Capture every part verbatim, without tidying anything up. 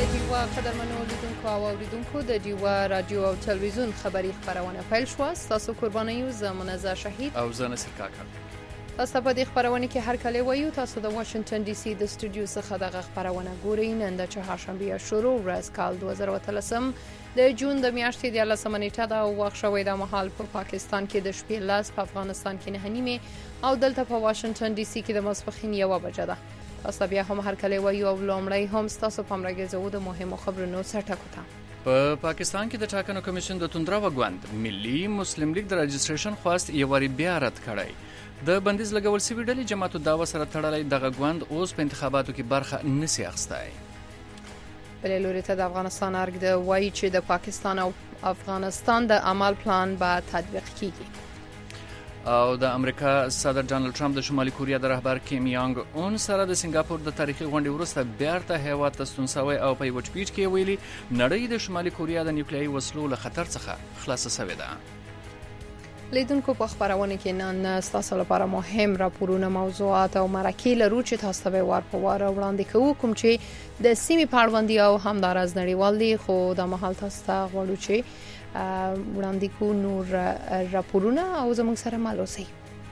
ډیوا قدرمنو لیدونکو او اوریدونکو د ډیوا رادیو او تلویزیون خبری خبرونه پیل شو. تاسو قربانیو زمونږه شهید او زنه سرکاکا. تاسو په دې خبرونه کې هر کله وایو تاسو د واشنگټن ډي سي د سټوډیو څخه د خبرونه ګورئ. نن د چهارشنبه شروع ورځ کال دوه زره وتلسم د جون د میاشتې د لسمه نیټه دا وخت شوی د محل په پاکستان کې د شپې لاس په افغانستان کې نه نیمه او دلته په واشنگټن ډي سي کې د ماسپخین یو بجه ده. تاسو بیا هم هر کله وایو او لومړی هم تاسو په مرګ زو د مهمو خبرونو سرټکو ته. په پاکستان کې د ټاکنو کمیشن د توندرا وګوند ملي مسلم لیگ د رجسټریشن خواست یو وری بیا رد کړی. د بندیز لګول سوي ډلې جماعت الدعوه سره تړلې دغه غوند اوس په انتخاباتو کې برخه نسی اخستای. بل لوري ته د افغانستان ارګ د وایي چې د پاکستان او افغانستان د عمل پلان به تطبیق کیږي. او د امریکا صدر ډانلډ ټرمپ د شمالي کوریا د رهبر کیم یانګ اون سره د سنگاپور د تاریخي غونډې وروسته بیرته هیواد ته ستون شوی او په یو ټویټ کې ویلي نړۍ د شمالي کوریا د نیوکلیري وسلو له خطر څخه خلاصه شوې ده. لیدونکو په خبرونه کې نن تاسو لپاره مهم راپورونه موضوعات او مرکې لرو چې تاسو به وار په وار وړاندې کوو کوم چې د سیمې پاړوندي او همدارز نړیوال دي خو د محل تاسو ته غواړو چې وړاندې کو نور راپورونه او زموږ سره مال اوسئ.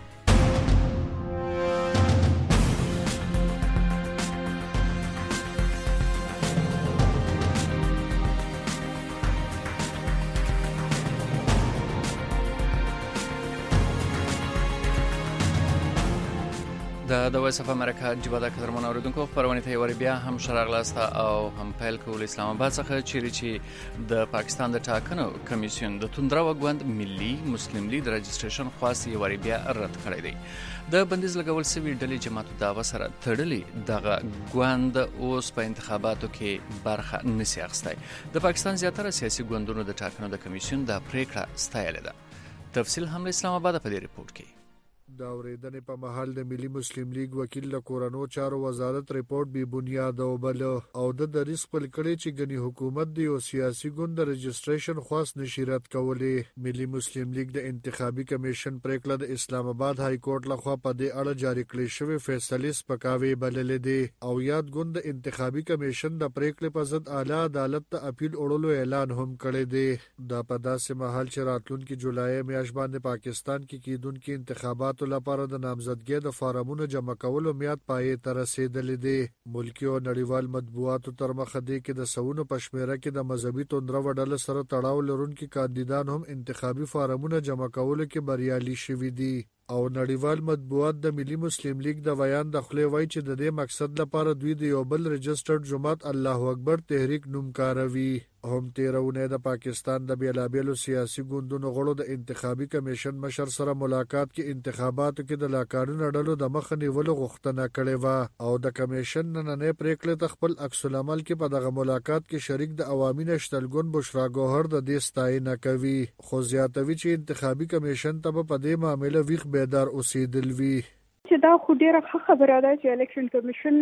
د د وایس اف امریکا جبا د قدرمن اوریدونکو خبرونه ته وری بیا هم شرغلاسته او هم پیل کول اسلام آباد څخه چیرې چې د پاکستان د ټاکنو کمیسیون د توندرا وګوند ملي مسلم لیگ د رجسټریشن خاص یو وری بیا رد کړی دی. د بندیز لګول سوي ډلې جماعت الدعوه سره تړلې دغه ګوند اوس په انتخاباتو کې برخه نسی اخستای. د پاکستان زیاتره سیاسي ګوندونو د ټاکنو د کمیسیون د پریکړه ستایلې ده. تفصیل هم اسلام آباد په دې ریپورت کې. دا اوریدنې په محل د ملي مسلم لیگ وکیل له کورونو چارو وزارت ریپورت بی بنیاد او بل او د ریسک په کړي چې غني حکومت دی او سیاسي ګوند د رجسټریشن خاص نشریات کولې. ملي مسلم لیگ د انتخابي کمیشن پریکړه د اسلام آباد های کورټ لخوا په دې اړه جاری کړې شوې فیصله سپکاوي بللې دي او یاد ګوند د انتخابي کمیشن د پریکړې په ضد اعلی عدالت ته اپیل وړلو اعلان هم کړی دی. دا په داسې محل چې راتلونکي جولای میاشت باندې پاکستان کې کیدونکو انتخابات لپاره د نامزدګۍ د فارمونو جمع کولو میاد پای ته رسیدلې دي. ملکی او نړیوال مطبوعاتو تر مخه دي کې د سونو پښمیره کې د مذهبي توندرا وډل سره تړاو لرونکي کاندیدان هم انتخابي فارمونو جمع کولو کې بریالي شوي دي او نړیوال مطبوعات د ملي مسلم لیگ د بیان د خلې وای چې د دې مقصد لپاره دوی د یو بل رجسټرډ جماعت الله اکبر تحریک نوم کاروي. هم تیرونه د پاکستان د بیلابیلو سیاسي ګوندونو غړو د انتخابي کمیشن مشر سره ملاقات کې انتخاباتو کې د لاکارونو ډلو د مخ نیولو غوښتنه کړې و او د کمیشن نننې پریکړې ته خپل عکس العمل کې په دغه ملاقات کې شریک د عوامي نشتلګون بشرا ګوهر د دې ستاینه کوي خو زیاتوي چې انتخابي کمیشن ته په دې معاملې ویښ بیدار اوسېدل وی. چې دا خو ډیره ښه خبره ده چې الیکشن کمیشن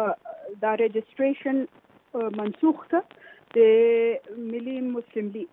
دا رجسټریشن منسوخ کړ د ملي مسلم لیگ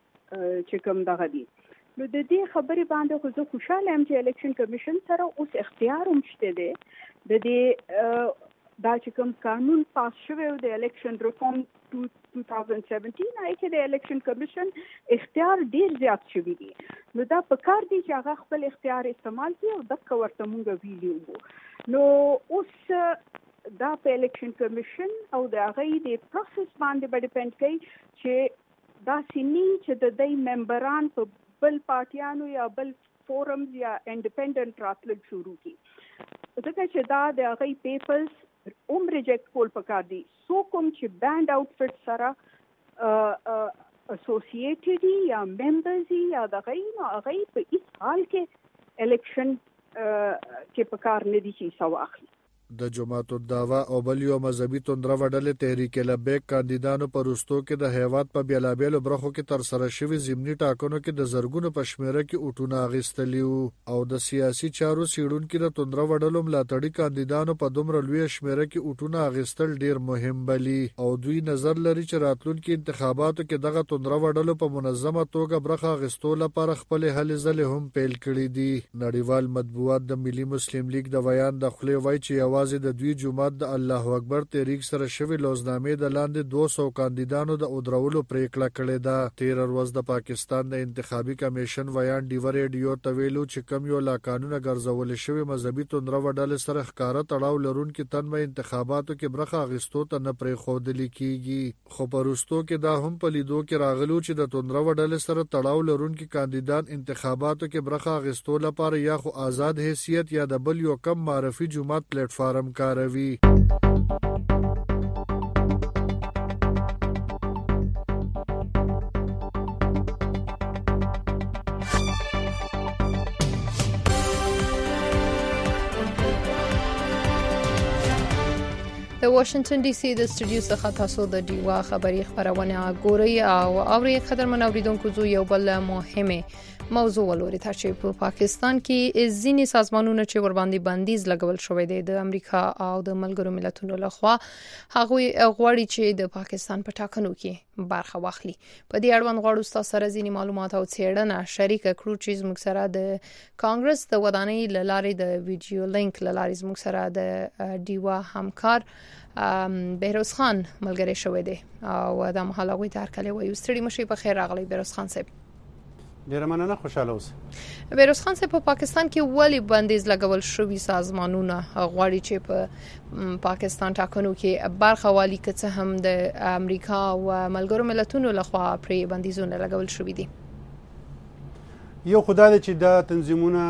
چې کوم دغه دي. نو د دې خبرې باندې خو زه خوشاله یم چې الیکشن کمیشن سره اوس اختیار هم شته دی د دې دا چې کوم قانون پاس شوی د الیکشن ریفارم دوه هزار سپږمې هغه کې د الیکشن کمیشن اختیار ډیر زیات شوی دی. نو دا په کار دی چې هغه خپل اختیار استعمال کړي او دغه ورته مونږ ویلو. نو اوس دا په الیکشن کمیشن او د هغه د پروسس باندې به ډیپند کوي چې دا سینی چې د دې ممبران په بل پارټیانو یا بل فورمز یا انډیپندنت راتلل شروع کی ځکه چې دا د هغه پیپرز اوم ریجیکټ کول پکار دي. سو کوم چې بانډ آوټفټ سره اسوسییټډ یا ممبرز یا د هغه هغه په هیڅ حال کې الیکشن کې پکار نه دي چې سو اخلي. د جماعت الدعوه او بل یو مذهبي توندرا وډلې تحریک لبیک کاندیدانو پر وروستو کې د هیواد په بیلابیلو برخو کې تر سره شوی ضمني ټاکنو کې د زرګونو پښمیره کې اوټونه اغستلی او د سیاسي چارو سیړونکو د توندرا وډلو ملاتړي کاندیدانو په دومره لوی شمیره کې اوټونه اغستل ډیر مهم بلی او دوی نظر لري چې راتلونکي انتخاباتو کې دغه توندرا وډلو په منظمه توګه برخه اغستو لپاره خپل هلې ځلې هم پیل کړې دي. نړیوال مطبوعات د ملي مسلم لیگ د بیان د خلې وای چې یوازې د دوی جماعت د الله اکبر تحریک سره شوی لوزنامې د لاندې دوه سوه کاندیدانو د اودرولو پریکړه کړې ده. تیر ورځ د پاکستان د انتخابي کمیشن ویان ډیو ریډیو ته ویلو چې کم یو لا قانون ګرځول شوی مذهبي توندره وډل سره ښکارا تړاو لرونکي تنمه انتخاباتو کې برخه اخیستو ته نه پرې خودلی کیږي. خو پروستو کې دا هم په لیدو کې راغلو چې د توندره وډل سره تړاو لرونکي کاندیدان انتخاباتو کې برخه اخیستو لپاره یا خو آزاد حیثیت یا د بل یو کم معرفي جماعت پلیټ فارم کاروي. د واشنگټن ډي سي د استودیو څخه تاسو د ډیوا خبري خبرونه ګورئ او اوري خبرمن اوریدونکو زو یو بل مهمه موضوع ولوري ته چې په پاکستان کې ځینې سازمانونه چې ور باندې بندیز لګول شوې دي د امریکا او د ملګرو ملتونو لخوا هغه غواړي چې د پاکستان په ټاکنو کې برخه واخلي. په دې اړوند غواړو تاسو سره ځینې معلومات او څېړنه شریک کړو چې موږ سره د کانګرس د ودانۍ لارې د ویډیو لینک لارې موږ سره د ډیوا همکار بهروز خان ملګری شوی دی او د مهاله غوي تر کله وایو ستړي مشي په خیر راغلی بهروز خان صاحب. ډیر مننه خوشاله اوسه. بهروز خان صاحب په پاکستان کې ولی بندیز لګول شوی سازمانونه غواړي چې په پاکستان ټاکنو کې برخه والی کڅه هم د امریکا او ملګرو ملتونو لخوا پرې بندیزونه لګول شوی دي. یو خدای چې دا تنظیمونه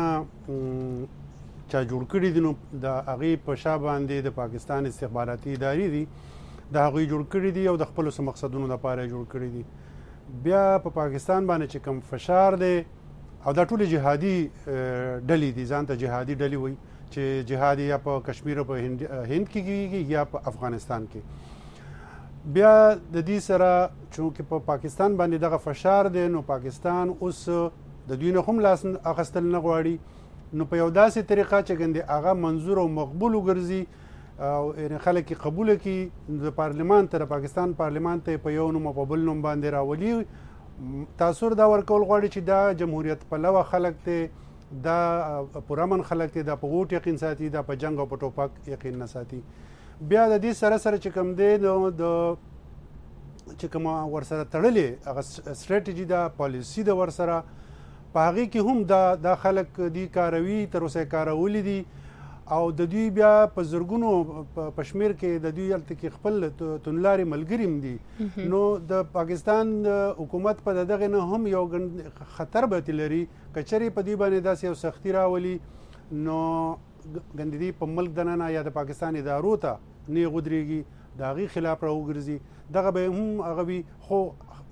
چا جوړ کړی دي نو د هغه په شا باندې د پاکستان استخباراتي ادارې دي د هغه جوړ کړی دي او د خپل مقصدونو لپاره جوړ کړی دي. بیا په پا پاکستان باندې چې کم فشار دی او دا ټول جهادي ډلې دي ځان ته جهادي ډلې وایي چې جهادي یا په کشمیر او په هند کې کېږي یا په افغانستان کې. بیا د دې سره چې په پاکستان باندې دغه فشار دی نو پاکستان اوس د دوی نه هم لاس اخیستل نه غواړي نو په یو داسې طریقه چې ګنده هغه منظور او مقبول وګرځي او خلک قبول کړي د پارلمان ته پاکستان پارلمان ته په یو نوم په بل نوم باندې راولي. تاثیر دا ورکول غواړي چې دا جمهوریت پلوه خلک ته دا پرامن خلک ته دا په ووټ یقین ساتي دا په جنگ او په ټوپک یقین نه ساتي. بیا د دې سره سره چې کوم دی د چې کوم ورسره تړلې هغه ستراتیژي دا پالیسی د ورسره په هغه کې هم دا د خلک دی کاروي تر اوسه کارولې دي او د دوی بیا په زرګونو پشمیر کې د دوی الته کې خپل تونلاري ملګریم دي نو د پاکستان حکومت په دغه نه هم یو خطر به لري کچري په دی باندې داسې یو سختی راولي نو ګندې په ملک دننه یا د پاکستان ادارو ته نه غدريږي داغي خلاف راوګرځي دغه به هم هغه خو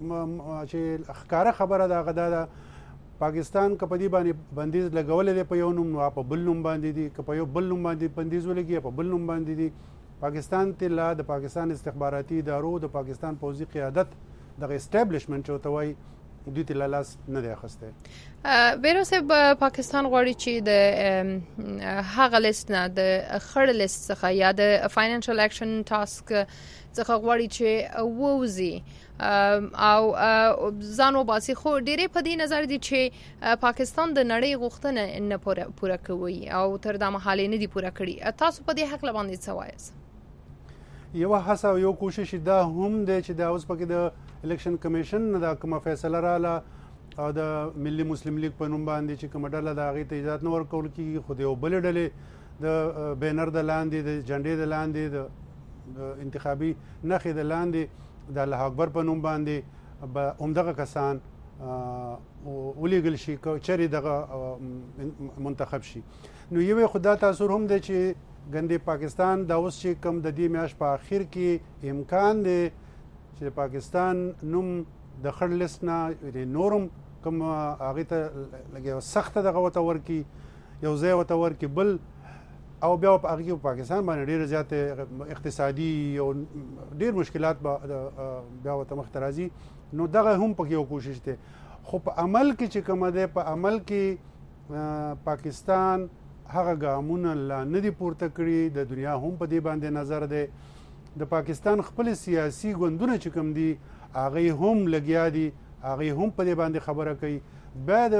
چې ښکارا خبره دا غدا ده پاکستان که په دې باندې بندیز لګولې دی په یو نوم نو په بل نوم باندې دي که په یو بل نوم باندې بندیز ولګي په بل نوم باندې دي. پاکستان ته لا د پاکستان استخباراتي ادارو د پاکستان پوځي قیادت د اسټابلیشمنت او توي دوی ته لاس نه دی اخسته. بیروسه پاکستان غواړي چې د هغه لیست نه د خړ لیست څخه یا د فاینانشل اکشن ټاسک څخه غواړي چې ووزي او ځانو باسي خو ډېرې په دې نظر دي چې پاکستان د نړۍ غوښتنه نه پوره کوي او تر دا مهاله نه دي پوره کړي. تاسو په دې حق باندې څه وایي؟ یو هڅه او یو کوشش دا هم دی چې دا اوس پکې د الیکشن کمیشن نه دا کومه فیصله رااله او د ملي مسلم لیگ په نوم باندې چې کومه ډله د هغې ته اجازه نه ورکول کېږي خو د یو بلې ډلې د بینر د لاندې د جنډې د لاندې د انتخابي نښې د لاندې د الله اکبر په نوم باندې به همدغه کسان ولیږل شي که چېرې دغه منتخب شي. نو یو خدا تاثیر هم دی چې ګندې پاکستان دا اوس چې کوم د دې میاشت په اخر کې امکان دی چې پاکستان نوم د خړ لیست نه نورم کوم هغې ته لږ سخته دغه ورته ورکړي یو ځای ورته ورکړي بل او بیا په هغې کې پاکستان باندې ډېره زیاته اقتصادي او ډېر مشکلات بیا ورته مخته راځي نو دغه هم پکې یو کوشش دی. خو په عمل کې چې کومه دی په عمل کې پاکستان هغه ګامونه لا نه دي پورته کړي د دنیا هم په دې باندې نظر دی. د پاکستان خپل سیاسي ګوندونه چې کوم دي هغه هم لګیا دي هغه هم په دې باندې خبره کوي. بیا د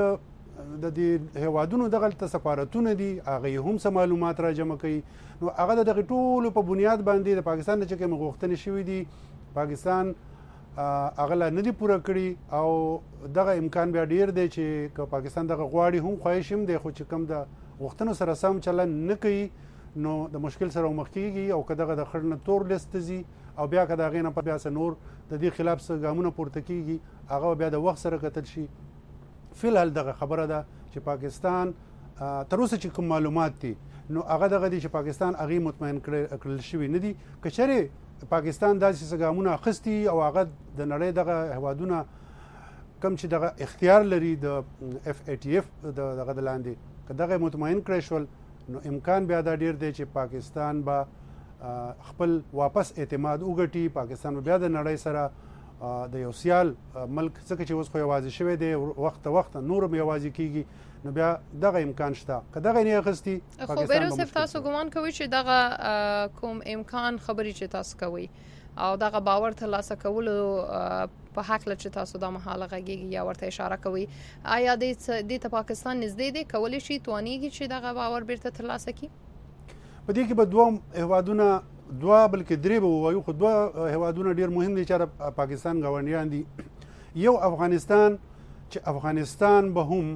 د دې هیوادونو دغه سفارتونه دي هغه هم سم معلومات را جمع کوي نو هغه دغه ټولو په بنیاد باندې د پاکستان چې کوم غوښتنې شوې دي پاکستان هغه لا نه دي پوره کړي او دغه امکان بیا ډیر دی چې که پاکستان دغه غواړي هم خواهش هم دی خو چې کوم د غوښتنو سره سم چلن نه کوي نو د مشکل سره مخ کیږي او که دغه د خړ نه تور لیست ځي او بیا که د هغې نه بیا څه نور د دې خلاف څه ګامونه پورته کیږي هغه بیا د وخت سره کتل شي. فلحال دغه خبره ده چې پاکستان تر اوسه چې کوم معلومات دي نو هغه دغه دي چې پاکستان هغې مطمئن کړل شوي نه دي. که چېرې پاکستان داسې څه ګامونه اخیستي او هغه د نړۍ دغه هیوادونه کم چې دغه اختیار لري د اف ای ټي اف دغه د لاندې که دغه مطمئن کړی شول نو امکان بیا دا ډیر دی چې پاکستان به خپل واپس اعتماد وګټي. پاکستان بیا د نړۍ سره د یو سیال ملک څخه چې اوس خو یوازې شوی دی وخت وخت نور هم یوازې کیږي نو بیا دغه امکان شته که دغه نه اخیستي خو بیروس تاسو ګمان کوئ چې دغه کوم امکان خبرې چې تاسو کوئ او دغه باور ترلاسه کولو په حق چې تاسو د مهاله غږیږي یا ورته اشاره کوي آیا د پاکستان نږدې دی کولی شي توانیږي چې دغه باور بیرته ترلاسه کړي؟ په دې کې به دوه هیوادونه دوه بلکې درې به ووایو خو دوه هیوادونه ډیر مهم دي چې پاکستان ګاونډیان دي. یو افغانستان چې افغانستان به هم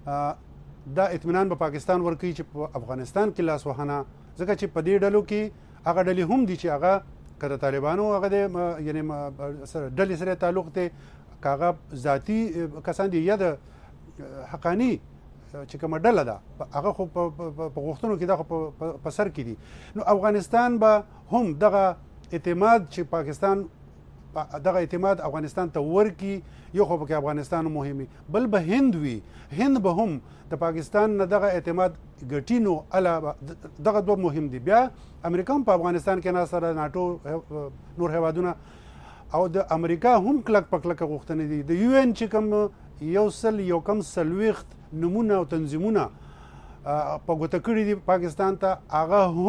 دا اطمینان به پاکستان ورکوي چې په افغانستان کې لاس وهنه ځکه چې په دې ډلو کې هغه ډلې هم دي چې هغه که د طالبانو هغه د یعنی ډلې سره تعلق دی که هغه ذاتي کسان دي یا د حقاني چې کومه ډله ده هغه خو په غوښتنو کې دا خو په سر کې دي. نو افغانستان به هم دغه اعتماد چې پاکستان دغه اعتماد افغانستان ته ورکی یو خو پکې افغانستان مهمي بل به هند وي هند به هم د پاکستان نه دغه اعتماد ګټي نو الا دغه دوه مهم دي. بیا امریکا په افغانستان کې نه سره ناټو نور هیوادونه او د امریکا هم کلک پکلک غوښتنې دي. د یو ان چې کوم یو سل یو کم سلويخت نمونه او تنظیمونه په ګوته کړي دي پاکستان ته هغه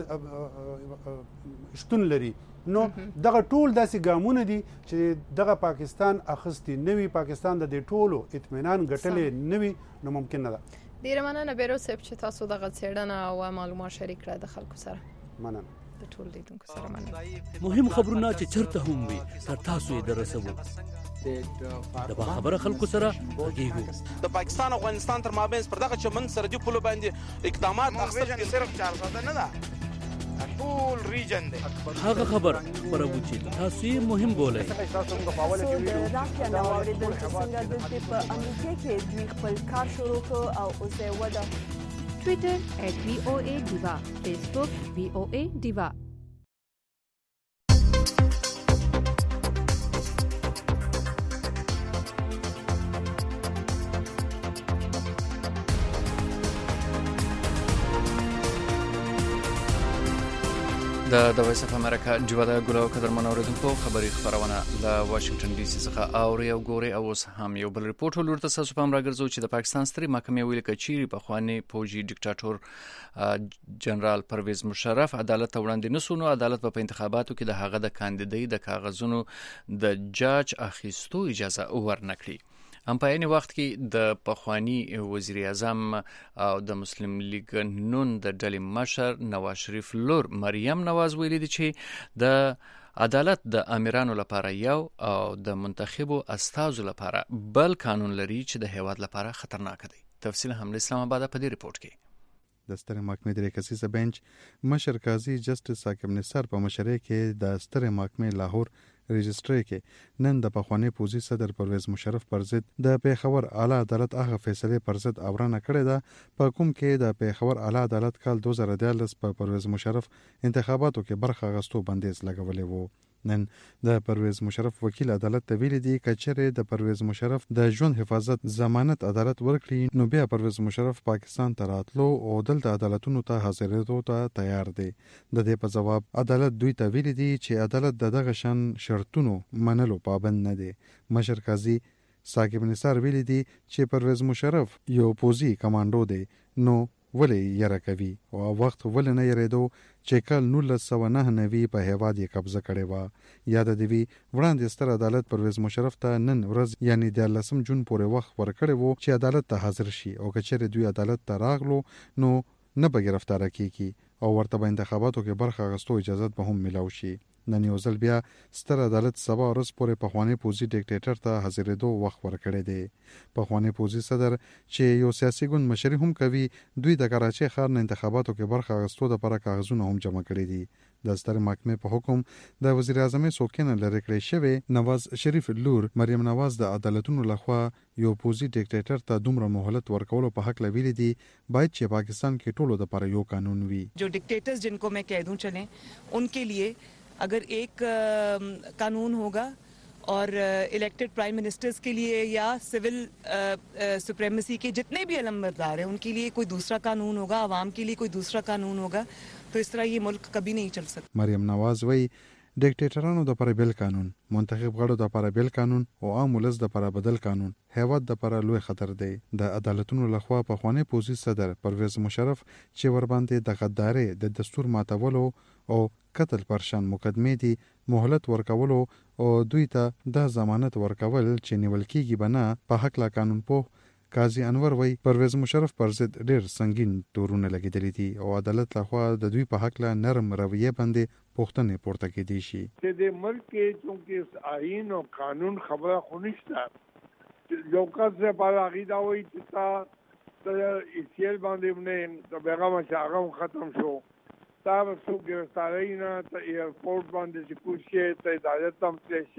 هم شتون لري. نو دغه ټول داسې ګامونه دي چې دغه پاکستان اخیستي نوي پاکستان د دې ټولو اطمینان ګټلې نوي نو ممکن نه ده. ډیره مننه بیروس صاحب چې تاسو دغه څېړنه او معلومات شریک کړه د خلکو سره. مننه. د ټول لیدونکو سره مننه. مهم خبرونه چې چرته هم وي تر تاسو یې درسوو د باخبره خلکو سره غږیږو. د پاکستان او افغانستان تر مابین پر دغه چمن سرحدي پولو باندې اقدامات اخیستل صرف چار ساده نه ده ټول ریجن دی هغه خبر خبرو چې تاسو یې مهم بولئ. تاسو موږ په اول کې ویډیو راځي نو اوریدل چې څنګه د په امریکا کې دوی خپل کار شروع کړ او اوس یې ودا ټوئیټر ات وی او ای دیوا فیسبوک وی او ای دیوا. د د وایس اف امریکا جوړه ګلو قدرمن اوریدونکو خبري خبرونه له واشنگټن ډي سي څخه اوري او ګوري او اوس هم یو بل ریپورت ولورته تاسو په امر راګرځو چې د پاکستان ستري محکمې ویل کچيري په خواني فوجي ډیکټاتور جنرال پرویز مشرف عدالت وړاندې نسونو عدالت په انتخاباتو کې د هغه د کاندیدای د کاغذونو د جاج اخیستو اجازه ورنکړي. هم په عین وخت کې د پخوانی وزیر اعظم او د مسلم لیگ نون د ډلې مشر نواز شریف لور مریم نواز ویلي دي چې د عدالت د امیرانو لپاره یو او د منتخبو استازو لپاره بل قانون لري چې د هیواد لپاره خطرناک دی. تفصیل هم اسلام آباد په دې ریپورت کې. د ستر محکمې درې کسیزه بنچ مشر قاضي جسټس حاکم نثار په مشرۍ کې د ستر محکمې لاهور رجسټري کې نن د پخوانی پوزي صدر پرویز مشرف پر ضد د پیښور اعلی عدالت هغه فیصله پر ضد اورنه کړې ده په کوم کې د پیښور اعلی عدالت کال دوه زره دیارلس په پرویز مشرف انتخاباتو کې برخه غستو بندیز لګولې وو. نن د پرویز مشرف وکیل عدالت ته ویلي دي کچره د پرویز مشرف د ژوند حفاظت ضمانت عدالت ورکړي نو بیا پرویز مشرف پاکستان ته راتلو او دلته عدالتونو ته حاضرېدو ته تیار دی. د دې په جواب عدالت دوی ته ویلي دي چې عدالت د دغه شان شرطونو منلو پابند نه دی. مشر قاضي ثاقب نثار ویلي دي چې پرویز مشرف یو پوزي کمانډو دی نو ولې یره کوي او وخت ولې نه یریدو چې کال نولس سوه نهه نوي په هیواد یې قبضه کړې وه. یاد دې وي وړاندې ستر عدالت پرویز مشرف ته نن ورځ یعنی دیارلسم جون پورې وخت ورکړی وو چې عدالت ته حاضر شي او که چیرې دوی عدالت ته راغلو نو نه به گرفتاره کیږي او ورته به انتخاباتو کې برخه اخیستو اجازه به هم ملاو شي. نن یو ځل بیا ستر عدالت سبا ورځ پورې پخوانی پوځي ډیکټیټر ته حاضرېدو وخت ورکړی دی. پخوانی پوځي صدر چې یو سیاسي ګوند مشري هم کوي دوی د کراچۍ ښار نه انتخاباتو کې برخه اخیستو لپاره کاغذونه هم جمع کړي دي. د ستر محکمې په حکم د وزیر اعظم سوکینه لري کړی شوی نواز شریف لور مریم نواز د عدالتونو لخوا یو پوځي ډیکټیټر ته دومره مهلت ورکولو په حق لویل دي باید چې پاکستان کې ټولو د لپاره یو قانون وي. जो डिक्टेटर्स जिनको मैं कह दूं चलें उनके लिए अगर एक कानून होगा और इलेक्टेड प्राइम मिनिस्टर्स के लिए या सिविल सुप्रीमेसी के जितने भी अलमबरदार हैं उनके लिए कोई दूसरा कानून होगा, आवाम के लिए कोई दूसरा कानून होगा, तो इस तरह ये मुल्क कभी नहीं चल सकता. مریم نواز وی ډیکټیټرانو د لپاره بل قانون، منتخب غړو د لپاره بل قانون او عام ولس د لپاره بدل قانون هیواد د لپاره لوی خطر دی. د عدالتونو لخوا په خوانی پوزي صدر پرویز مشرف چې ور باندې د غداري د دستور ماتولو او قتل پرشان مقدمه دي مهلت ورکولو او دوی ته د ضمانت ورکول چې نیول کیږي بنا په حق لا قانون په قاضي انور وی پرویز مشرف پر ضد ډیر سنگین تورونه لګیدلې دي او عدالت لخوا د دوی په حق لا نرم رویه باندې پوښتنې پورته کېدي شي. چې د ملک کې چونکه آئین او قانون خبره خونښت یو کس په عقیده وي چې تا د ایسیل باندې نه د پیغام چې ختم شو تا وسو ګرفتاری نه ته ایرپورټ باندې چې کوشي ته عدالت هم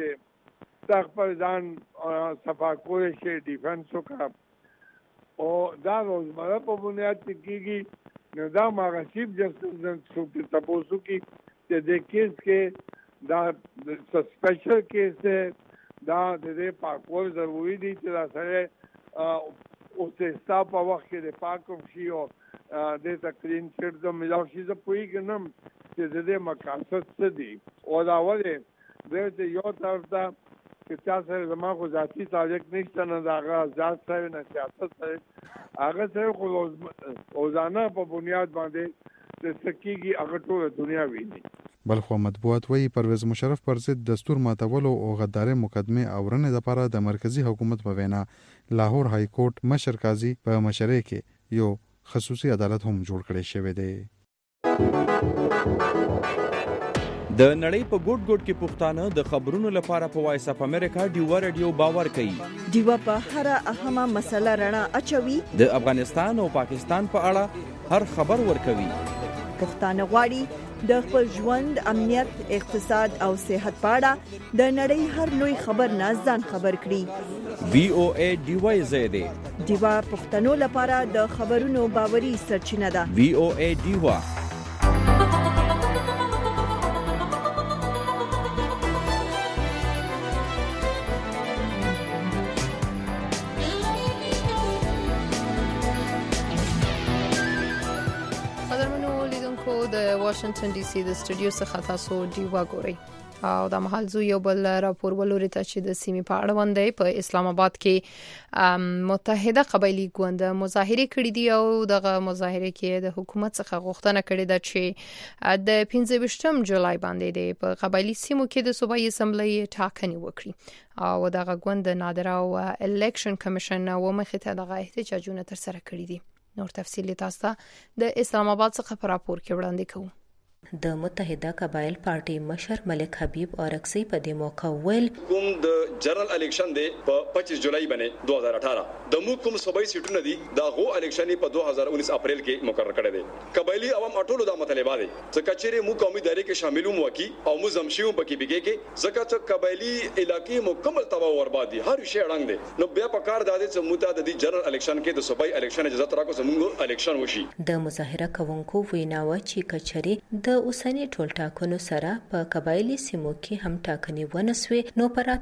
شي تا خپل ځان صفا کول شي ډیفنس وکړه او دا روزمره په بنیاد کېږي نو دا مغصب جسټس نن څوک تاسو کې چې د کیس کې دا سسپیشل کیس دی دا د دې پاکول ضروري دي چې دا سره او ستا په وخت کې د پاکم شي او د تکلین چیر د ملاو شي زه پوهېږم چې د دې مقاصد څه دي او دا ولې د یو طرف ته چې چا سره زما خو ذاتي تعلق نشته نه د هغه ذات سره نه سیاست سره هغه سره خو روزانه په بنیاد باندې د سکیږي هغه ټول دنیا ویني. بلخو مطبوعات وی پرویز مشرف پر ضد دستور ماتولو او غداري مقدمه اورنې لپاره د مرکزی حکومت په وینا لاهور های کورټ مشر قاضي په مشرۍ کې یو خصوصي عدالت هم جوړ کړی شوی دی. د نړۍ په ګوټ ګوټ کې پښتانه د خبرونو لپاره په وایس اف امریکا ډیوا رادیو باور کوي. ډیوا په هر اهمه مسله رڼا اچوي. د افغانستان او پاکستان په اړه هر خبر ورکوي. پښتانه غواړي د خپل ژوند، امنیت، اقتصاد او صحت په اړه د نړۍ هر لوی خبر نه ځان خبر کړي. وی او ای ډیوا زیاده ډیوا پښتنو لپاره د خبرونو باوري سرچینه ده. وی او ای ډیوا د واشنگټن ډي سي د سټوډیو څخه تاسو ډیوا ګورئ او د محل زو یو بل راپور ولوري ته چې د سیمې په اړه باندې په اسلام آباد کې متحده قبایلی ګوند مظاهره کړې دي او دغه مظاهره کې د حکومت څخه غوښتنه کړې ده چې د پنځه ویشتم جولای باندې په قبایلی سیمو کې د صوبایي اسمبلی ټاکنې وکړي او دغه ګوند نادره او الیکشن کمیشن و مخې ته دغه احتجاجونه تر سره کړي دي. نور تفصیلی تاسو ته د اسلام آباد څخه په راپور کې وړاندې کوم. د متحده قبایل پارټي مشر ملک حبیب اورکسی په دې موقع ویل کوم د جنرال الیکشن دی په پچیس جولای باندې دوه هزار اठारह د مو کوم صوبایي سیټونه دي دا غو الیکشن په دوه هزار انیس اپریل کې مقرر کړی دی. قبایلی عوام اټولو د مطالبه دي چې کچېره مو قومي دایره کې شامل وو کی او مو زمشیو پکې بګې کې زکه چې قبایلی علاقې مکمل تباہ ورباد دي هر شی اړنګ دي نو بیا په کار دادې چې موته د جنرال الیکشن کې د صوبایي الیکشن اجازه تراکو زموږ الیکشن وشي. د مظاهره کوونکو ویناوه چې کچېره د اوسنی ټول ټاکنو سره په قبایلی سیمو کې هم ټاکنې ونسوي نو په راتلونکي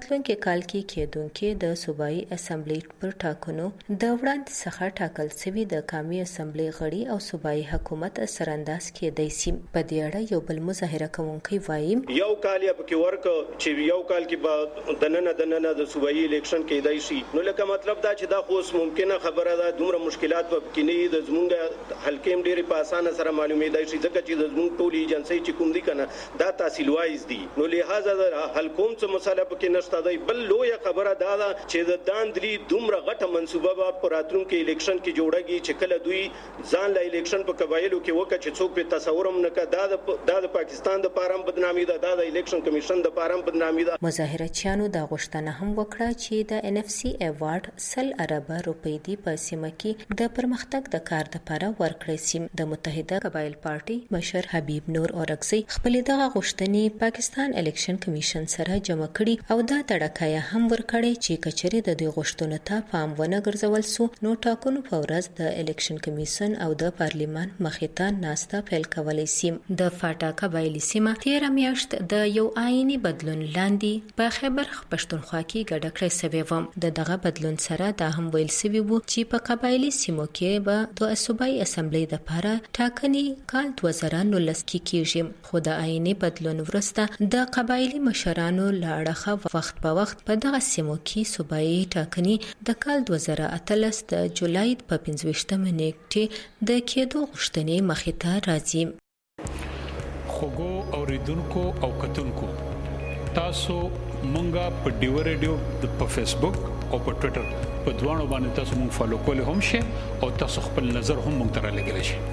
کال کې کېدونکې د صوبایي اسمبلی پر ټاکنو د وړاندې څخه ټاکل شوي د قومي اسمبلی غړي او صوبایي حکومت سرانداز کېدای شي. په دې اړه یو بل مظاهره کوونکی وایي یو کال یې پکې ورک چې یو کال کې به دننه دننه د صوبایي الیکشن کېدای شي، نو لکه مطلب دا چې دا خو ممکنه خبره ده، دومره مشکلات به پکې نه وي، د زمونږ حلقې هم ډېرې په اسانه سره معلومېدای شي ځکه چې د زمونږ ټولې ایجنسۍ چې کوم دي که نه دا تحصیل وایز دي، نو لهذا د حلقو هم څه مسله پکې نشته دی. بل لویه خبره دا ده چې د داندري دومره غټه منصوبه به په راتلونکي الیکشن کې جوړېږي چې کله دوی ځان له الیکشن په قبایلو کې وکړه چې څوک پرې تصور هم نه کړه، دا د پاکستان دپاره هم بدنامي ده، دا د الیکشن کمیشن دپاره هم بدنامي ده. مظاهرچیانو دا غوښتنه هم وکړه چې د ان اف سی ایوارډ سل اربه روپۍ دی په سیمه کې د پرمختګ د کار دپاره ورکړی سي. د متحده قبایل پارټي مشر حبیب نور اورکزی خپلې دغه غوښتنې پاکستان الیکشن کمیشن سره جمع کړي او دا تړکایه هم ورکړې چې کچري د دوی غوښتنو ته پام ونه ګرځول سو نو ټاکنو په ورځ د الیکشن کمیشن او د پارلیمان مخې ته ناسته پیل کولی سي. د فاټا قبایلي سیمه تیره میاشت د یو آئینی بدلون لاندې په خیبر پښتونخوا کې ګډه کړې سوې وه. د دغه بدلون سره دا هم ویل سوي وو چې په قبایلي سیمو کې به د صوبایي اسمبلی دپاره ټاکنې کال دوه زره نولس کې کیږي، خو د آئینی بدلون وروسته د قبایلي مشرانو له اړخه وخت په وخت په دغه سیمو کې صوبایي ټاکنې د کال دوه زره اتلس د جولای په پنځه ویشتمه نیټې د کېدو غوښتنې مخې ته راځي. خوګو اوریدونکو او کتونکو تاسو مونږه په ډیو ریډیو په فیسبوک او په ټوئیټر په دوانو باندې تاسو مونږ فالو کولی هم شئ او تاسو خپل نظر هم مونږ ته رالیږلی شئ.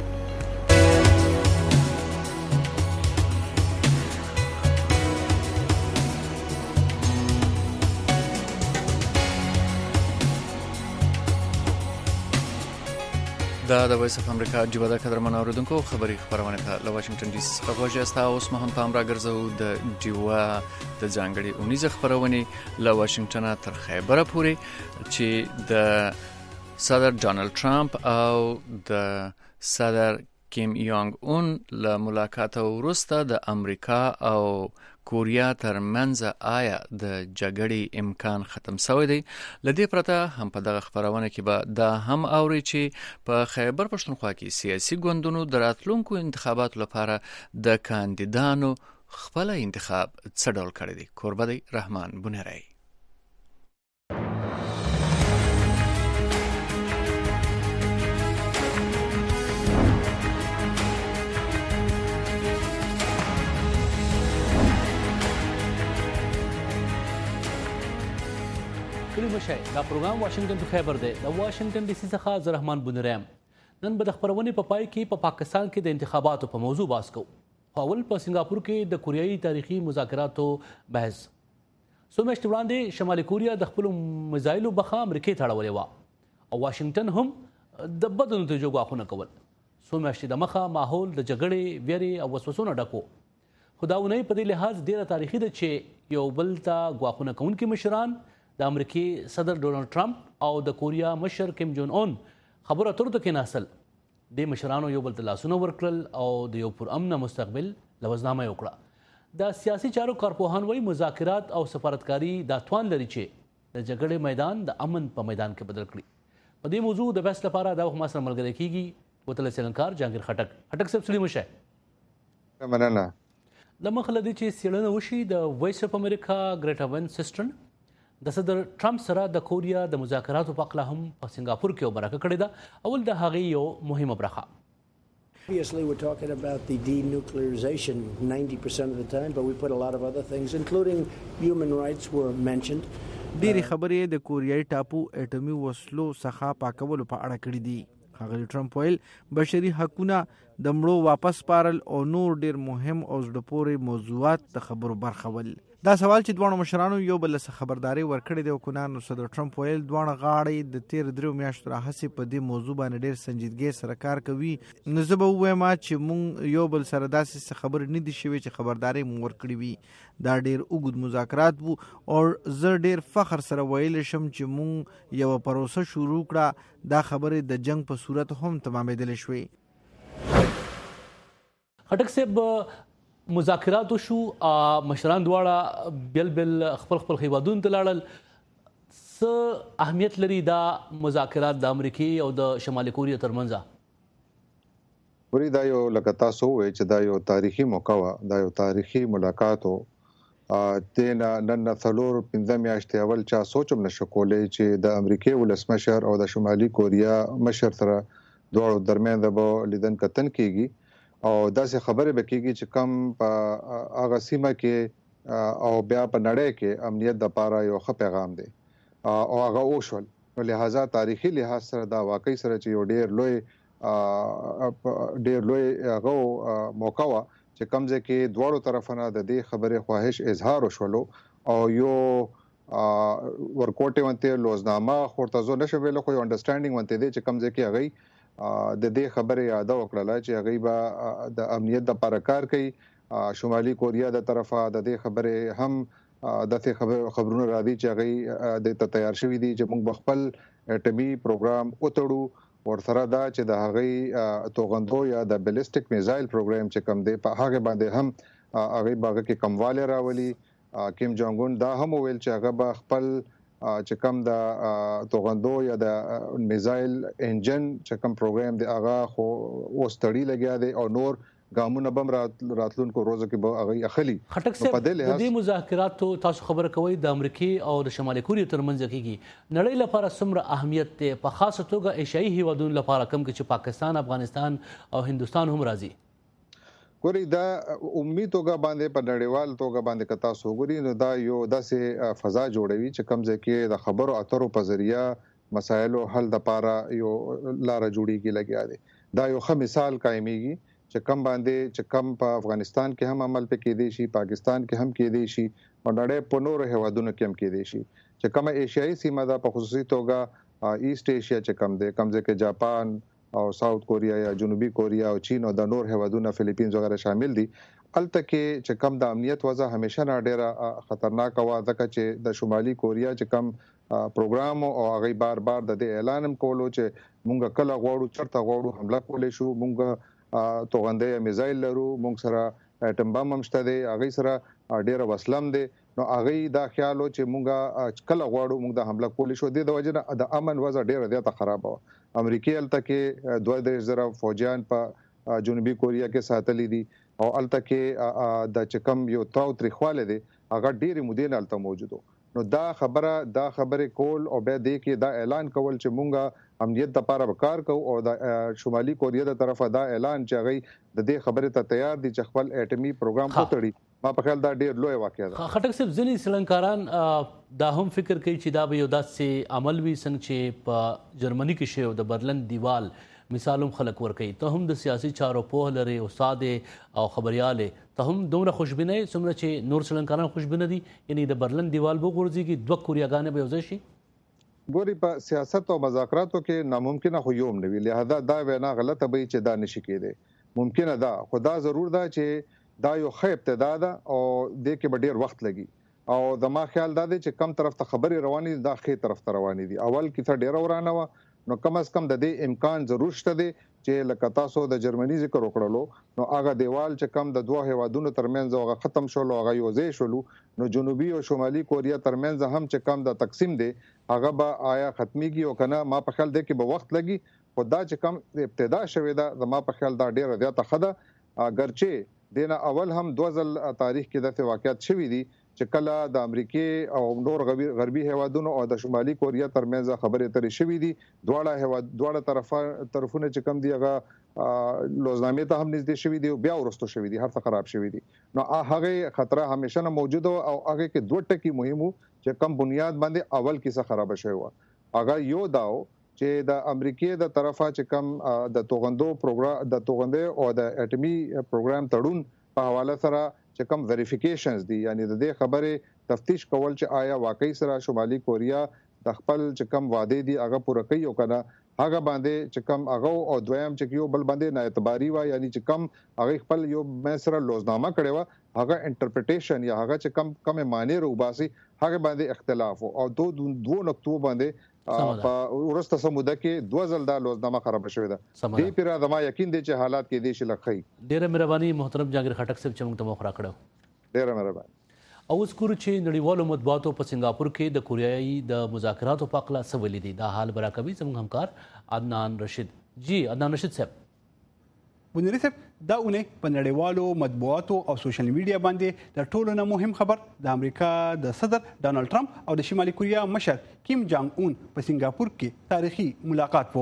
دا د وایس اف امریکا جبه د قدرمن اوریدونکو خبري خبرونه ته له واشنگټن ډي سي څخه غوښتل اوس مهم پام راګرځو د جیوا د ځانګړي اونیزه خبرونه له واشنگټن تر خیبر پورې چې د صدر ډونالد ټرمپ او د صدر کیم یونګ اون له ملاقات وروسته د امریکا او کوریا ترمنځ آیا د جګړې امکان ختم شوی دی. لدې پرته هم په دغه خبرونه کې به دا هم اوري چې په خیبر پښتونخوا کې سیاسي ګوندونو د راتلونکو انتخاباتو لپاره د کاندیدانو خپل انتخاب څه ډول کړی دی. کوربه دی رحمان بنیری. کلی مشه دا پروګرام واشنگټن ته خبر دی د واشنگټن ډي سي څخه زه رحمان بنریم. نن به د خبرونې په پای کې په پاکستان کې د انتخاباتو په موضوع بحث کوو. اول په سنگاپور کې د کوریایي تاریخي مذاکراتو بحث. څو میاشتې وړاندې شمالي کوریا د خپلو میزایلو بخه امریکې ته اړولې وه او واشنگټن هم د بدو نتیجو ګواښونه کول. څو میاشتې د مخه ماحول د جګړې ویرې او وسوسو نه ډک و، خو دا اونۍ په دې لحاظ ډېره تاریخي ده چې یو بل ته ګواښونه کوونکي مشران د امریکای صدر ډونالد ټرمپ او د کوریا مشر کیم جون اون خبرو اترو ته کېناستل. د مشرانو یو بل ته لاسونه ورکړل او د یو پرامنه مستقبل لوزنامه وکړه. د سیاسي چارو کارپوهان وایي مذاکرات او سفارتکاري دا توان لري چې د جګړې میدان د امن په میدان کې بدل کړي. په دې موضوع د بحث لپاره دا وخت ما سره ملګری کیږي وتل څېړنکار جهانګیر خټک. خټک صاحب سلیم شه. مننه. د مخ لدی چې څېړنه وشي د وایس اف امریکا ګریټا ون سیسټرن د صدر ټرمپ سره د کوریا د مذاکراتو په اړه هم په سنگاپور کې وبرکه کړې ده. اول د هغې یو مهمه برخه. Obviously we're talking about the denuclearization ninety percent of the time, but we put a lot of other things including human rights were mentioned. ډېری خبرې د کوریایي ټاپو اټومي وسلو څخه پاکولو په اړه کړې دي. ښاغلي ټرمپ ویل بشري حقونه د مړو واپس پارل او نور ډېر مهم او زړه پورې موضوعات د خبرو برخه ول. دا سوال چې دواړو مشرانو یو بل څخه خبرداري ورکړې ده او کنانو صدر ټرمپ ویل دواړه غاړې د تیر درو میاشتو راهیسې په دې موضوع باندې ډېر سنجیدګۍ سره کار کوي. نو زه به ووایم چې موږ یو بل سره داسې څه خبرې نه دي شوې چې خبرداري مو ورکړې وي. دا ډېر اوږد مذاکرات وو او زه ډېر فخر سره ویلی شم چې موږ یوه پروسه شروع کړه. دا خبرې د جنگ په صورت هم تمامېدلی شوې. خټک صاحب مذاکرات شو مشران دواړه بل بل خپل خپل هیوادونو ته لاړل. څه اهمیت لري دا مذاکرات د امریکای او د شمالي کوریا ترمنځ؟ ورې دا یو لکه تاسو وایي چې دا یو تاریخي موقع وه، دا یو تاریخي ملاقات و. دې نه نن نه څلور پنځه میاشتې اول چا سوچ هم نشو کولی چې د امریکای ولسمشر او د شمالي کوریا مشر سره دواړو ترمنځ به لیدن کتن کیږي او داسې خبرې به کیږي چې کم په هغه سیمه کې او بیا په نړۍ کې امنیت دپاره یو ښه پیغام دی او هغه وشول. نو لہذا تاریخي لحاظ سره دا واقعي سره چې یو ډېر لوی ډېر لوی هغه موقع وه چې کوم ځای کې دواړو طرفونه د دې خبرې خواهش اظهار وشولو او یو ورکوټې ونته لوزنامه خورته زو نشو ویل خو یو انډرستانډینګ ونته دی چې کوم ځای کې هغه د دې خبرې یاد وکړه چې هغه به د امنیت لپاره کار کوي. شمالي کوریا د طرفه د دې خبرې هم دغه خبرونه را دي چې هغه د تیار شوی دي چې موږ خپل اټومي پروګرام وتړو. ورسره دا چې د هغې توغندو یا د بیلسټک میزایل پروګرام چې کوم دی په هغه باندې هم هغه باغ کې کمواله راولي. کیم جونګ اون دا هم ویل چې هغه به خپل چې کوم د توغندو یا د میزایل انجن چې کوم پروګرام دی هغه خو اوستړی لګیا دی او نور ګامونه بم راتلونکو روزو کې به هغه اخلي. خټک صاحب د دې مذاکراتو تاسو خبره کوي د امریکای او د شمالي کوریا ترمنځ کېږي، نړۍ لپاره څومره اهمیت دی په خاصه توګه ایشیایي هیوادونو لپاره کم کې چې پاکستان، افغانستان او هندستان هم راځي؟ ګوري دا عمومي توګه باندې په نړیوال توګه باندې که تاسو وګورئ نو دا یو داسې فضا جوړوي چې کوم ځای کې د خبرو اترو په ذریعه مسایلو حل لپاره یو لاره جوړیږي لګیا دی. دا یو ښه مثال قایمیږي چې کم باندې چې کم په افغانستان کې هم عمل پکې دی شي، پاکستان کې هم کې دی شي او نړۍ په نورو هیوادونو کې هم کې دی شي. چې کومه ایشیایي سیمه ده په خصوصي توګه ایست ایشیا چې کم دی، کم ځکه جاپان او ساوث کوریا یا جنوبي کوریا او چین او د نور هیوادونو فلیپینز وغیرہ شامل دي. الته کې چې کم د امنیت وضع همیشه نه ډیره خطرناک و، ځکه چې د شمالي کوریا چې کم پروګرام او هغه بار بار د اعلان هم کولو چې مونږ کله غواړو چرته غواړو حمله کولای شو، مونږ توغندې میزایل لرو، مونږ سره اټم بم هم شته دی، هغه سره ډیره وسلم دی. نو هغه دا خیال و چې مونږ کله غواړو مونږ د حمله کولی شو. د وجه نه د امن وضع ډیره زیاته خراب و. امریکای الته کې دوه درې زره فوجیان په جنوبي کوریا کې ساتلي دي او الته کې د چکم یو تاو تریخواله دی هغه ډیره مودې نه الته موجود و. نو دا خبره دا خبره کول او به دې کې دا اعلان کول چې مونږه امنیت لپاره وکړ کو او د شمالي کوریا د طرفه دا اعلان چې هغه د دې خبره ته تیار دي چې خپل اټومي پروګرام وتړي. ما په خیال دا ډیر لوی واقعه ده. خټک صاحب ځینې سریلانکاران دا هم فکر کوي چې دا به یو داسې عمل وي څنګه چې په جرمني کې شوی د برلن دیوال مثالوم خلک ورکوي. ته هم د سیاسي چارو پوه لري، استاد او خبريال ته هم دومره خوشبینه څومره چې نور سریلانکاران خوشبینه دي، یعنی د برلن دیوال به غورځيږي دوه کوریاګانې به یوځای شي؟ ګوري په سیاست او مذاکراتو کې ناممکنه خو یوم نه وی، لہذا دا وینا غلطه به چې دا نشي کېده. ممکنه ده خو دا ضرور ده چې دا یو ښه ابتدا ده او د کې به ډیر وخت لګي او د ما خیال دا دی چې کم طرف ته خبرې روانې دا ښه طرف ته روانې دي. اول کې څه ډیر ورانه و نو کم از کم د دې امکان ضرور شته دی چې لکه تاسو د جرمني ذکر وکړلو نو هغه دیوال چې کم د دوه هیوادونو ترمنځ هغه ختم شول هغه یوځای شول نو جنوبي او شمالي کوریا ترمنځ هم چې کم د تقسیم دی هغه به آیا ختميږي او کنه ما په خیال دی کې به وخت لګي. خو دا چې کم ابتدا شوه دا ما په خیال دا ډیره زیاته خده اگرچه دینه اول هم دوه ځل تاریخ کې د واقعیت شوی دي چې کله د امریکای او نور غربي هیوادونو او د شمالي کوریا ترمنځ خبرې اترې شوې دي. دواړه هیواد دواړه طرفه طرفونه چې کم دی هغه لوزنامې ته هم نږدې شوې دي او بیا ورستو شوې دي، هر څه خراب شوې دي. نو هغه خطر همیشه نه موجود او هغه کې دوه ټکي مهمو چې کم بنیاد باندې اول کې څه خراب شوی و. هغه یو داو چې د امریکای د طرفه چې کم د توغندو پروګرام د توغندې او د اټومي پروګرام تړون په حواله سره چې کم ویریفیکیشنز دي، یعنی د دې خبره تفتیش کول چې آیا واقعي سره شمالي کوریا د خپل چې کم وعده دي هغه پوره کوي او کنه هغه باندې چې کم هغه او دویم چې یو بل باندې نه اعتباري و، یعنی چې کم هغه خپل یو مسره لوزنامه کړي و هغه انټرپریټیشن یا هغه چې کم کم معنی رو باسي هغه باندې اختلاف او دو دوه نقطو باندې په ورسته سموده کې دوه ځل دا لوزنامه خراب شوې ده دې پر ادمه یقین دي چې حالات کې دې شي لخی. ډیره مهرباني محترم جهانگیر خټک صاحب چې موږ ته موخه راکړو. ډیره مهرباني. او اوس ګورو چې نړیوالو مطبوعاتو په سنگاپور کې د کوریایي د مذاکراتو په اړه څه ویلي دي. دا حال براکوي زموږ همکار عدنان رشید. جی عدنان رشید صاحب. بنيري صاحب دا اونۍ په نړیوالو مطبوعاتو او سوشل میډیا باندې د ټولو نه مهم خبر د امریکا د صدر ډانلډ ټرمپ او د شمالي کوریا مشر کیم جانګ اون په سنگاپور کې تاریخي ملاقات وو.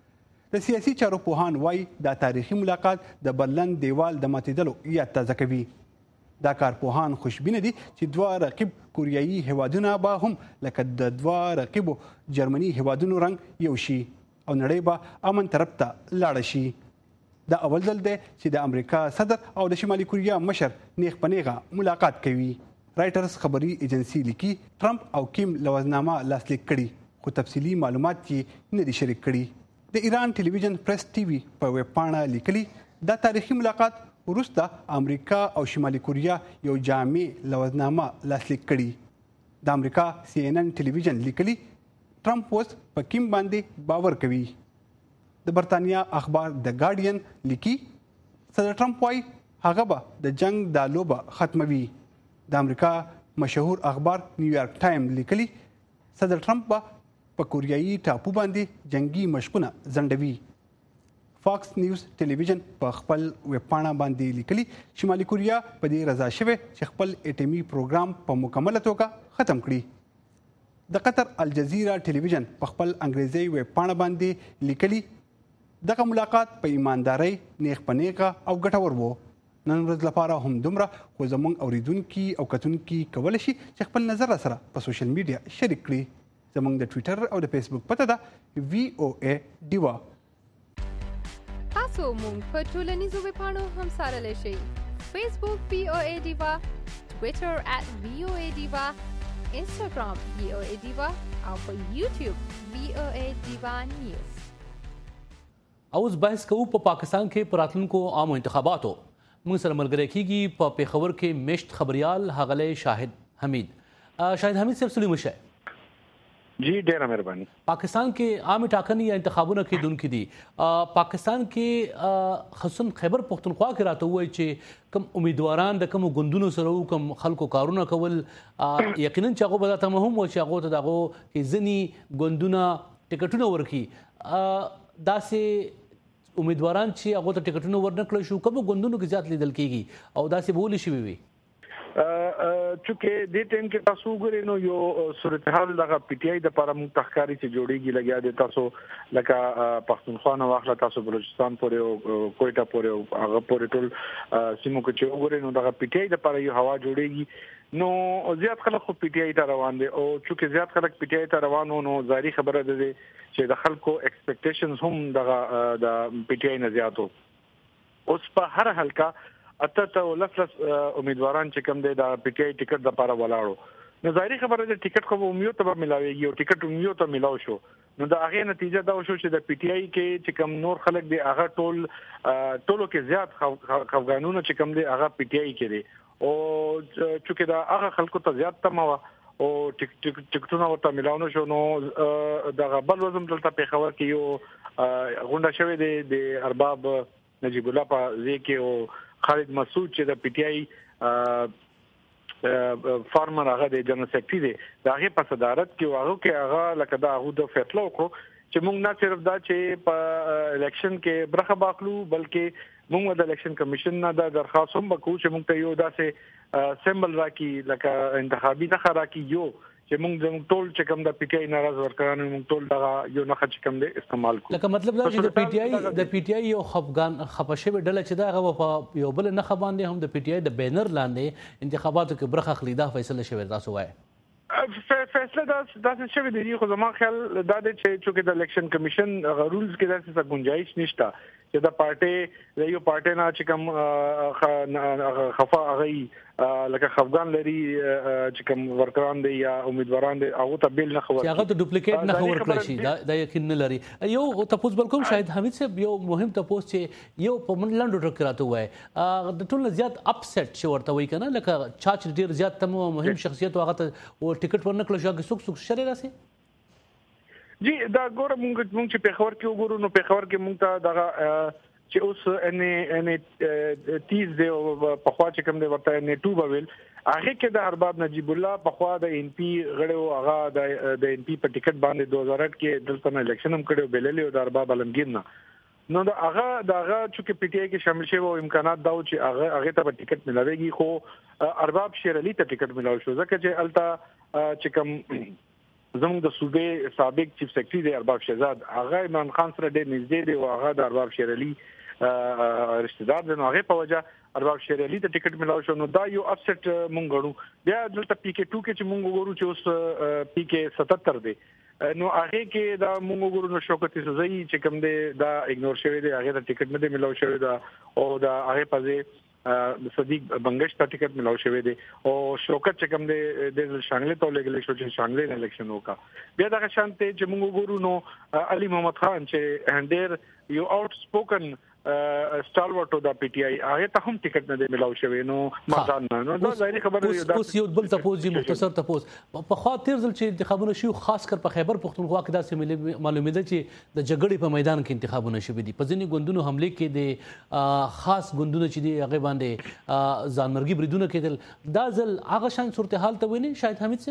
د سیاسي چارو پوهان وایي دا تاریخي ملاقات د برلن دیوال د ماتېدلو یاد تازه کوي. دا کارپوهان خوشبینه دي چې دوه رقیب کوریایي هیوادونه به هم لکه د دوه رقیبو جرمني هیوادونو رنګ یو شي او نړۍ به امن طرف ته لاړه شي. دا اول ځل دی چې د امریکا صدر او د شمالي کوریا مشر نیغ په نیغه ملاقات کوي. رایټرز خبري ایجنسی لیکي ټرمپ او کیم لوزنامه لاسلیک کړي خو تفصیلي معلومات یې نه دي شریک کړي. د ایران ټلویزیون پریس ټي وي په ویب پاڼه لیکلي دا تاریخي ملاقات وروسته امریکا او شمالي کوریا یو جامع لوزنامه لاسلیک کړي. د امریکا سی ان ان ټلویزیون لیکلي ټرمپ اوس په کیم باندې باور کوي. د برتانیا اخبار د ګارډین لیکي صدر ټرمپ وايي هغه به د جنگ د لوبه ختموي. د امریکا مشهور اخبار نیویارک ټایم لیکلي صدر ټرمپ به په کوریایي ټاپو باندې جنگي مشقونه ځنډوي. فاکس نیوز ټلویزیون په خپل ویب پاڼه باندې لیکلي شمالي کوریا په دې رضا شوه چې خپل اټومي پروګرام په مکمله توګه ختم کړي. د قطر الجزیره ټلویزیون په خپل انګریزي ویب پاڼه باندې لیکلي دغه ملاقات په ایماندارۍ نیغ په نیغه او ګټور وو. نن ورځ لپاره هم دومره خو زموږ اوریدونکي او کتونکي کولی شي چې خپل نظر سره په سوشل میډیا شریک کړي. زموږ د ټویټر او د فیسبوک پته ده وی او ای ډیوا. تاسو موږ په ټولنیزو ویبپاڼو هم څارلی شئ. فیسبوک وی او ای ډیوا، ټویټر ات وی او ای ډیوا، انسټاګرام وی او ای ډیوا او په یوټیوب وی او ای ډیوا نیوز. اوس بحث کوو په پاکستان کې په راتلونکو عامو انتخاباتو. موږ سره ملګری کیږي په پیښور کې میشت خبريال ښاغلی شاهد حمید. شاهد حمید صاحب سلیم شه. جی ډیره مهرباني. پاکستان کې عام ټاکنې یا انتخابونه کېدونکي دي. پاکستان کې خصوصا خیبر پښتونخوا کې راته وایي چې کوم امیدواران د کوم ګوندونو سره کوم خلکو کارونه کول یقینا چې هغه به دا تمه هم و چې هغه ته دغه کې ځینې ګوندونه ټکټونه ورکړي. داسې امیدواران چې هغه ته ټکټونه ورنکړل شو کوم ګوندونو کې زیات لیدل کیږي او داسې بولی شوی وي. چونکه دې ټیم کې تاسو وګورئ نو یو صورتحال دغه پی ټی آی د لپاره موږ تخکاری چې جوړیږي لګیا دي تاسو لکه پښتونخوا نه واخله تاسو بلوچستان پورې او کوټا پورې او هغه پورې ټول سیمو کې چې وګورئ نو دغه پی ټی آی د لپاره یو هوا جوړیږي نو زیات خلک خو پی ټی آی ته روان دي او چونکه زیات خلک پی ټی آی ته روان نو ظاهري خبره ده چې د خلکو ایکسپیکټیشنز هم دغه د پی ټی آی نه زیاتو. اوس په هر حلقه اته ته ولفلس امیدواران چې کوم دی د پی ټی آی ټیکټ د لپاره ولاړو نو ظاهري خبره ده ټیکټ خو امیو ته ملاويږي او ټیکټ امیو ته ملاو شو نو د هغه نتیجه دا شو چې د پی ټی آی کې چې کوم نور خلک دی هغه ټول ټولو کې زیات خفګانونه چې کوم دی هغه پی ټی آی کې دي او چې دا هغه خلکو ته زیات تمه او ټیکټونه ورته ملاونه شو نو د غبل وزم دلته په خبر کې یو غونډه شوې ده د ارباب نجیب الله په ځکه او خالد مسعود چې د پی ټی آی فارمر هغه د جنرال سیکرټری دی دا هغه په صدارت کې هغه کې هغه لکه دا هغه د فیصله وکړو چې موږ نه صرف دا چې په الیکشن کې برخه واخلو بلکې موږ د الیکشن کمیشن نه دا درخواست هم وکړو چې موږ ته یو داسې سیمبل راکړي لکه انتخابي نه راکړي یو چې موږ د ټول چې کوم د پی ټی آی ناراض ورکرانو موږ ټول دا یو نه چې کوم د استعمال کوو لکه مطلب دا چې د پی ټی آی د پی ټی آی یو خفغان خپشه ډله چې دا غو په یو بل نه خباندې هم د پی ټی آی د بینر لاندې انتخاباتو کې برخه خلی دا فیصله شوی تاسو وایي فیصله دا داسې شوی دی خو زما خیال دا دی چې چې د الیکشن کمیشن رولز کې داسې گنجائش نشته چې د پارټي د یو پارټي نه چې کوم خفا غي لکه خفغان لري چې کوم ورکران دي یا امیدواران دي هغه ته بیل نه خبر چې هغه ته ډوپلیکیټ نه خبر کړی شي دا د یقین نه لري یو تاسو بل کوم شاید حمید صاحب یو مهم تاسو چې یو په منلند ډکر راته وای د ټول زیات اپسیټ چې ورته وای کنه لکه چاچ ډیر زیات تم مهم شخصیت هغه ته او ټیکټ ورنکړل شو چې څوک څوک شری راسي جی دا ګوره مونږ مونږ چې پیښور کې وګورو نو پیښور کې مونږ ته دغه چې اوس ان ان تیز دی او په خوا چې کوم دی ورته ان ټو بویل هغه کې د ارباب نجیب الله په خوا د ان پی غړو هغه د ان پی په ټیکټ باندې دوه هزار اټ کې دلته نه الیکشن هم کړو بللی او د ارباب علمگیر نه نو دا هغه د هغه چې پی ټی آی کې شامل شوی او امکانات دا چې هغه هغه ته ټیکټ ملاويږي خو ارباب شیر علي ته ټیکټ ملاوي شو ځکه چې التا چې کوم زموږ د صوبې سابق چیف سیکرټری دی ارباب شهزاد هغه عمران خان سره ډېر نږدې دی او هغه د ارباب شیر علي رشتہ دار دی نو هغه په وجه ارباب شیر علي ته ټیکټ ملاوي شو نو دا یو افسټ مونږ غواړو بیا دلته پی کې ټو کې چې مونږ وګورو چې اوس پی کې ستهتر دی نو هغه کې دا مونږ وګورو نو شوکت سوزي چې کوم دی دا اګنور شوی دی هغه ته ټیکټ نه دی ملاوي شوی دا او دا هغه په صدیق بنگش ته ټیکټ ملاو شوی دی او شوکت چې کوم دی د شانګلې ته لګل شو چې شانګلې الیکشن وکا بیا دا شانته چې موږ وګورو نو علي محمد خان چې هندر یو آوټ سپوکن سټالورټ د پی ټی آی هغه ته هم ټیکټ نه دی ملاو شوی نو مازان نو دا ظاهري خبره ده اوس یو بل تاسو مختصر تاسو په خاطر ځل چې انتخابونه شو خاص کر په خیبر پختونخوا کې دا سیمه معلومه ده چې د جګړې په میدان کې انتخابونه شوي دي په ځینې ګوندونو حمله کې د خاص ګوندونو چې دی هغه باندې ځانمرګي بریدونه کېدل دا ځل هغه شان صورتحال ته ویني شاید حمید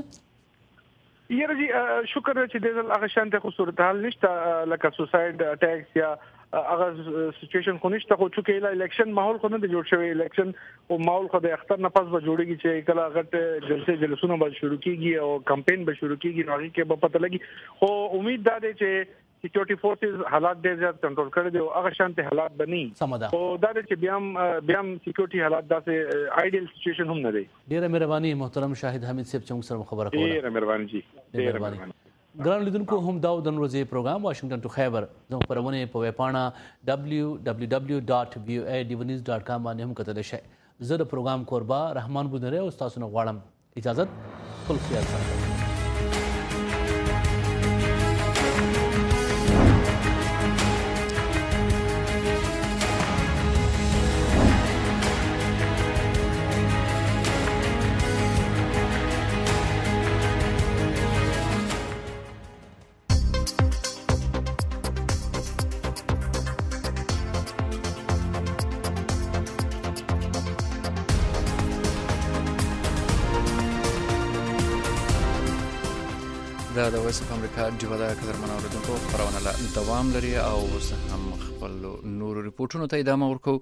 صاحب یره جی شکر چې د ځل هغه شان ته صورتحال نشته لکه سوساید اٹیکس یا هغه سچويشن خو نشته خو چې لا الیکشن ماحول خو نه جوړ شوی الیکشن او ماحول خو د اختر نه پس به جوړیږي چې کله غټ جلسه جلسونه به شروع کیږي او کمپاین به شروع کیږي نو هغه کې به پته لګي خو امید ده چې سکیورټي فورسز حالات ډېر زیات کنټرول کړي دي او هغه شانته حالات بني او دا چې بیا بیا سکیورټي حالات داسې آیډیل سچويشن هم نه دي ډېر مهرباني محترم شاهد حمید صاحب چې موږ سره خبره کوله ډېر مهرباني جی ډېر مهرباني ګران لیدونکو هم دا د نن ورځې پروګرام واشنگټن ټو خیبر زموږ خپرونه په ویب پاڼه دبليو دبليو دبليو ډاټ وی او اي ډیو نیوز ډاټ کام باندې هم کتلی شئ زه د پروګرام کوربه رحمان بودره او تاسو نه غواړم اجازت خپل خیال ساتئ دا د وایس اف امریکا ډیو دا قدرمن اوریدونکو خبرونه لا دوام لري او هم خپل نور ریپورتونو ته ادامه ورکو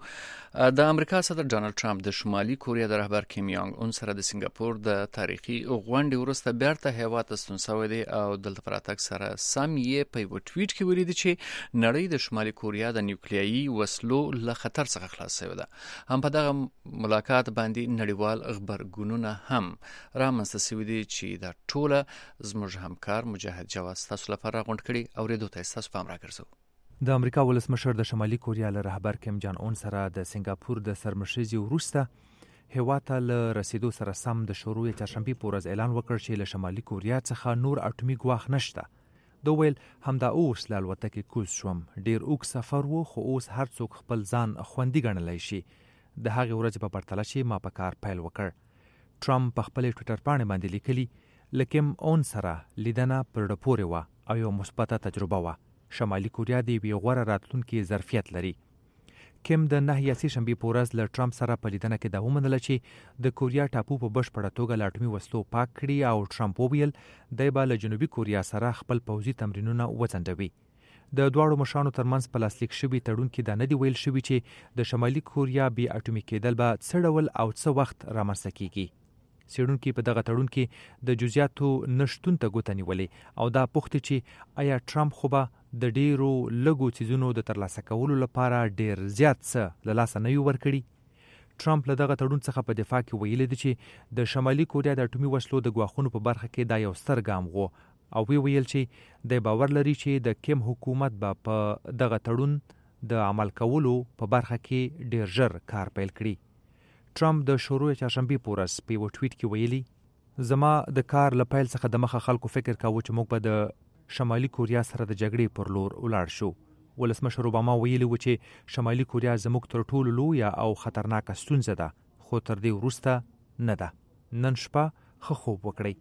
د امریکا صدر ډانلډ ټرمپ د شمالي کوریا د رهبر کیم یانګ اون سره د سنگاپور د تاریخي غونډې وروسته بیرته هیواد ستون شوی دی او دلته پراتک سره سم یې په یو ټویټ کې ویلي چې نړۍ د شمالي کوریا د نیوکلیایي وسلو له خطر څخه خلاص شوی ده هم په دغه ملاقات باندې نړیوال خبرګونونه هم رامنځته شوي دي چې دا ټوله زموږ هم کار مجاهد جواز تاسو لپاره غونډ کړي او ریډو تاسو تاسو پام راګرځو د امریکا ولسمشر د شمالي کوریا له رهبر کیم جان اون سره د سنگاپور د سرمشريزي وروسته هیواد ته له رسیدو سره سم د شروع چهارشنبه په ورځ اعلان وکړ چې له شمالي کوریا څخه نور اټومي ګواښ نشته دوی ویل همدا اوس له الوتکې کوز شوم ډیر اوږد سفر وو خو اوس هر څوک خپل ځان خوندي ګڼلی شي د هغې ورځې په پرتله چې ما په کار پیل وکړ ټرمپ په خپل ټویټر باندې باندې لیکلي لکم اون سره لیدنه پر ډپورې وه او یو مثبته تجربه وه شمالي کوریا د یوې غوره راتلونکي ظرفیت لري کیم د نهه سه شنبې په ورځ له ټرمپ سره په لیدنه کې دا ومنله چې د کوریا ټاپو په بشپړه توګه له اټومي وسلو پاک کړي او ټرمپ وویل دی به له جنوبي کوریا سره خپل پوځي تمرینونه وځنډوي د دواړو مشرانو ترمنځ په لاسلیک شوي تړون کې دا نه دی ویل شوي چې د شمالي کوریا بې اټومي کېدل به څه ډول او څه وخت رامنځته کیږي څېړونکي په دغه تړون کې د جزئیاتو نشتون ته ګوته نیولې او دا پوښتې چې آیا ټرمپ خو به د ډیرو لږو څیزونو د ترلاسه کولو لپاره ډیر زیات څه له لاسه نه وي ورکړي ټرمپ له دغه تړون څخه په دفاع کې ویلي دی چې د شمالي کوریا د اټومي وسلو د ګواښونو په برخه کې دا یو ستر ګام و او وی ویل چې د باور لري چې د کیم حکومت به په دغه تړون د عمل کولو په برخه کې ډیر ژر کار پیل کړي ټرمپ د شروع چهارشنبه په ورځ په یو ټویټ کې ویلي زما د کار له پیل څخه د مخه خلکو فکر کاوه چې موږ به د شمالي کوریا سره د جګړې پر لور ولاړ شو ولسمشر اوباما ویلي و چې شمالي کوریا زموږ تر ټولو لویه او خطرناکه ستونزه ده خو تر دې وروسته نه ده نن شپه ښه خوب وکړئ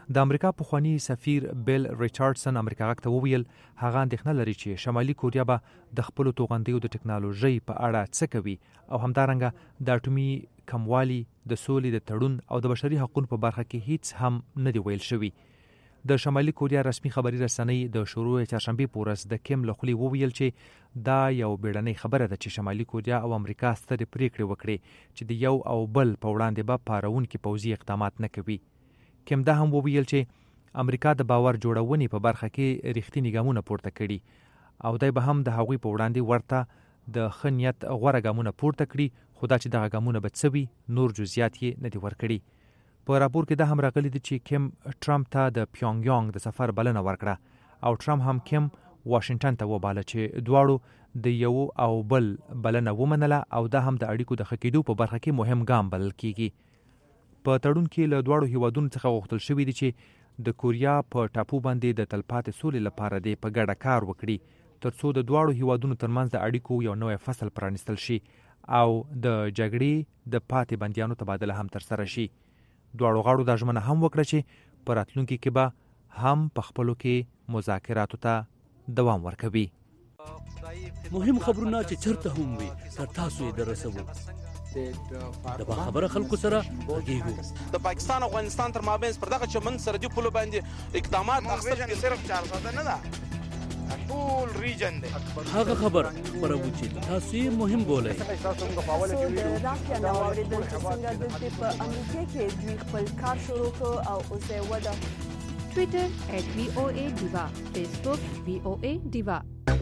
د امریکا پخوانی سفیر بیل ریچارډسن امریکا غاک ته وویل هغه اندېښنه لري چې شمالي کوریا به د خپل توغندیو د ټکنالوژي په اړه څه کوي او همدارنګه د اټومي کموالي د سولې د تړون او د بشري حقوقو په برخه کې هیڅ هم نه دی ویل شوی. د شمالي کوریا رسمي خبري رسنۍ د شروع چهارشنبه پورس د کیم لخوا وویل چې دا یو بیړنۍ خبره ده چې شمالي کوریا او امریکا سترې پریکړې وکړي چې د یو او بل په وړاندې به پارونکي پوځي اقدامات نه کوي. کیم دا هم وویل چې امریکا د باور جوړونې په برخه کې رښتینی ګامونه پورته کړي او دای به هم د هغوی په وړاندې ورته د خنیت غوړه ګامونه پورته کړي، خو دا چې دغه ګامونه به څه وي نور جزئیات یې نه دي ورکړي. په راپور کې دا هم راغلی دی چې کیم ټرمپ ته د پیونګ یانګ د سفر بلنه ورکړه او ټرمپ هم کیم واشنگټن ته وباله چې دواړو د یو او بل بلنه ومنله او دا هم د اړیکو د ښه کېدو په برخه کې مهم ګام بلل کیږي. په تړون کې له دواړو هیوادونو څخه غوښتل شوی دی چې د کوریا په ټاپو باندې د تلپاتې سولې لپاره دی په ګډه کار وکړي ترڅو د دواړو هیوادونو ترمنځ د اړیکو یو نوی فصل پرانیستل شي او د جګړې د پاتې بندیانو تبادله هم ترسره شي. دواړو غاړو دا ژمنه هم وکړه چې په راتلونکي کې به هم په خپلو کې مذاکراتو ته دوام ورکوي. مهم خبرونه چې چرته هم وي تر تاسو یې درسوو. د با خبره خلکو سره غږیږو. د پاکستان او افغانستان تر مابین پر دغه چمن سرحدي پولو باندې اقدامات اخیستل کې صرف چار ساعته نه ده، ټول ریجن دی. هغه خبر خبرو چې تاسو یې مهم بولئ. د رافیا نو اوریدل چې څنګه د په امریکا کې دوی خپل کار شروع کړ او اوس یې وده. ټویټر ات وی او ای دیوا، فیسبوک وی او ای دیوا.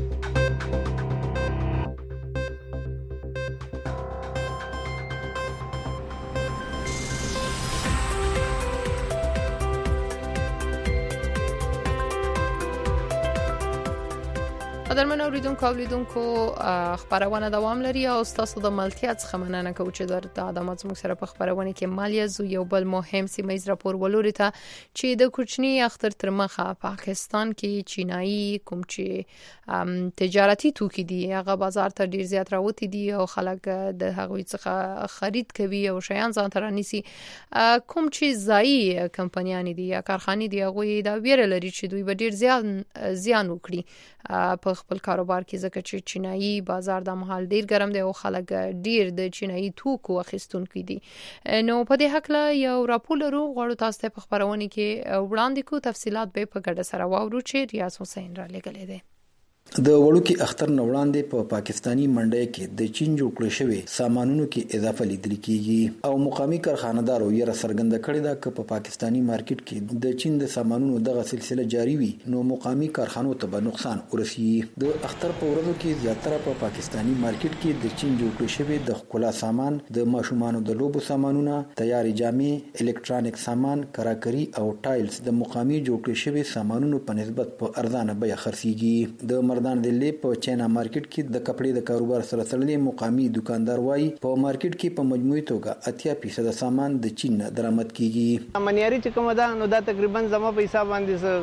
قدرمن اوریدونکو او لیدونکو خبرونه دوام لري او تاسو د ملتیا څخه مننه کوم چې د ادمات موږ سره په خبرونه کې مالیه زو یو بل مهم سیمه راپور ولوري ته چې د کوچنی اختر تر مخه پاکستان کې چینایي کوم چې تجارتي توکي دي هغه بازار ته ډیر زیات راوتی دي او خلک د هغوی څخه خرید کوي او شیان ځان ته رانیسي. کوم چې ځایي کمپنیان دي یا کارخانې دي هغه دا ویره لري چې دوی به ډیر زیان زیان وکړي په خپل کاروبار کې، ځکه چې چینایي بازار د محل ډیر ګرم دی او خلک ډیر د چینایي توکو اخیستونکي دي. نو په دې حق له یو راپور لرو غواړو تاسو ته په خبرونه کې وړاندې کو تفصيلات به په ګډه سره واورو چې ریاض حسین را لګلې ده. د وړوکی اختر نه وړاندې په پا پاکستانی منډي کې د چین جوړ کړی شوی سامانونو کې اضافه لیدل کیږي او مقامی کارخانه‌دارو یې را څرګنده کړې ده چې په پاکستانی مارکیټ کې د چین د سامانونو دغه سلسله جاری وي نو مقامی کارخانو ته به نقصان ورسیږي. د اختر په ورځو کې زیاتره په پا پاکستانی مارکیټ کې د چین جوړ کړی شوی د ښکلا سامان، د ماشومانو د لوبو سامانونه، تیارې جامې، الکترونیک سامان، کراکري او ټایلز د مقامی جوړ کړی شوی سامانونو په نسبت په ارزانه بیه خرڅيږي. د مردان دلی په چینا مارکیټ کې د کپړې د کاروبار سره تړلې مقامی دکاندار وایي په مارکیټ کې په مجموعي توګه اتیا فیصد سامان د چین نه درآمد کیږي. منیاري چې کومه ده نو دا تقریبا زما په حساب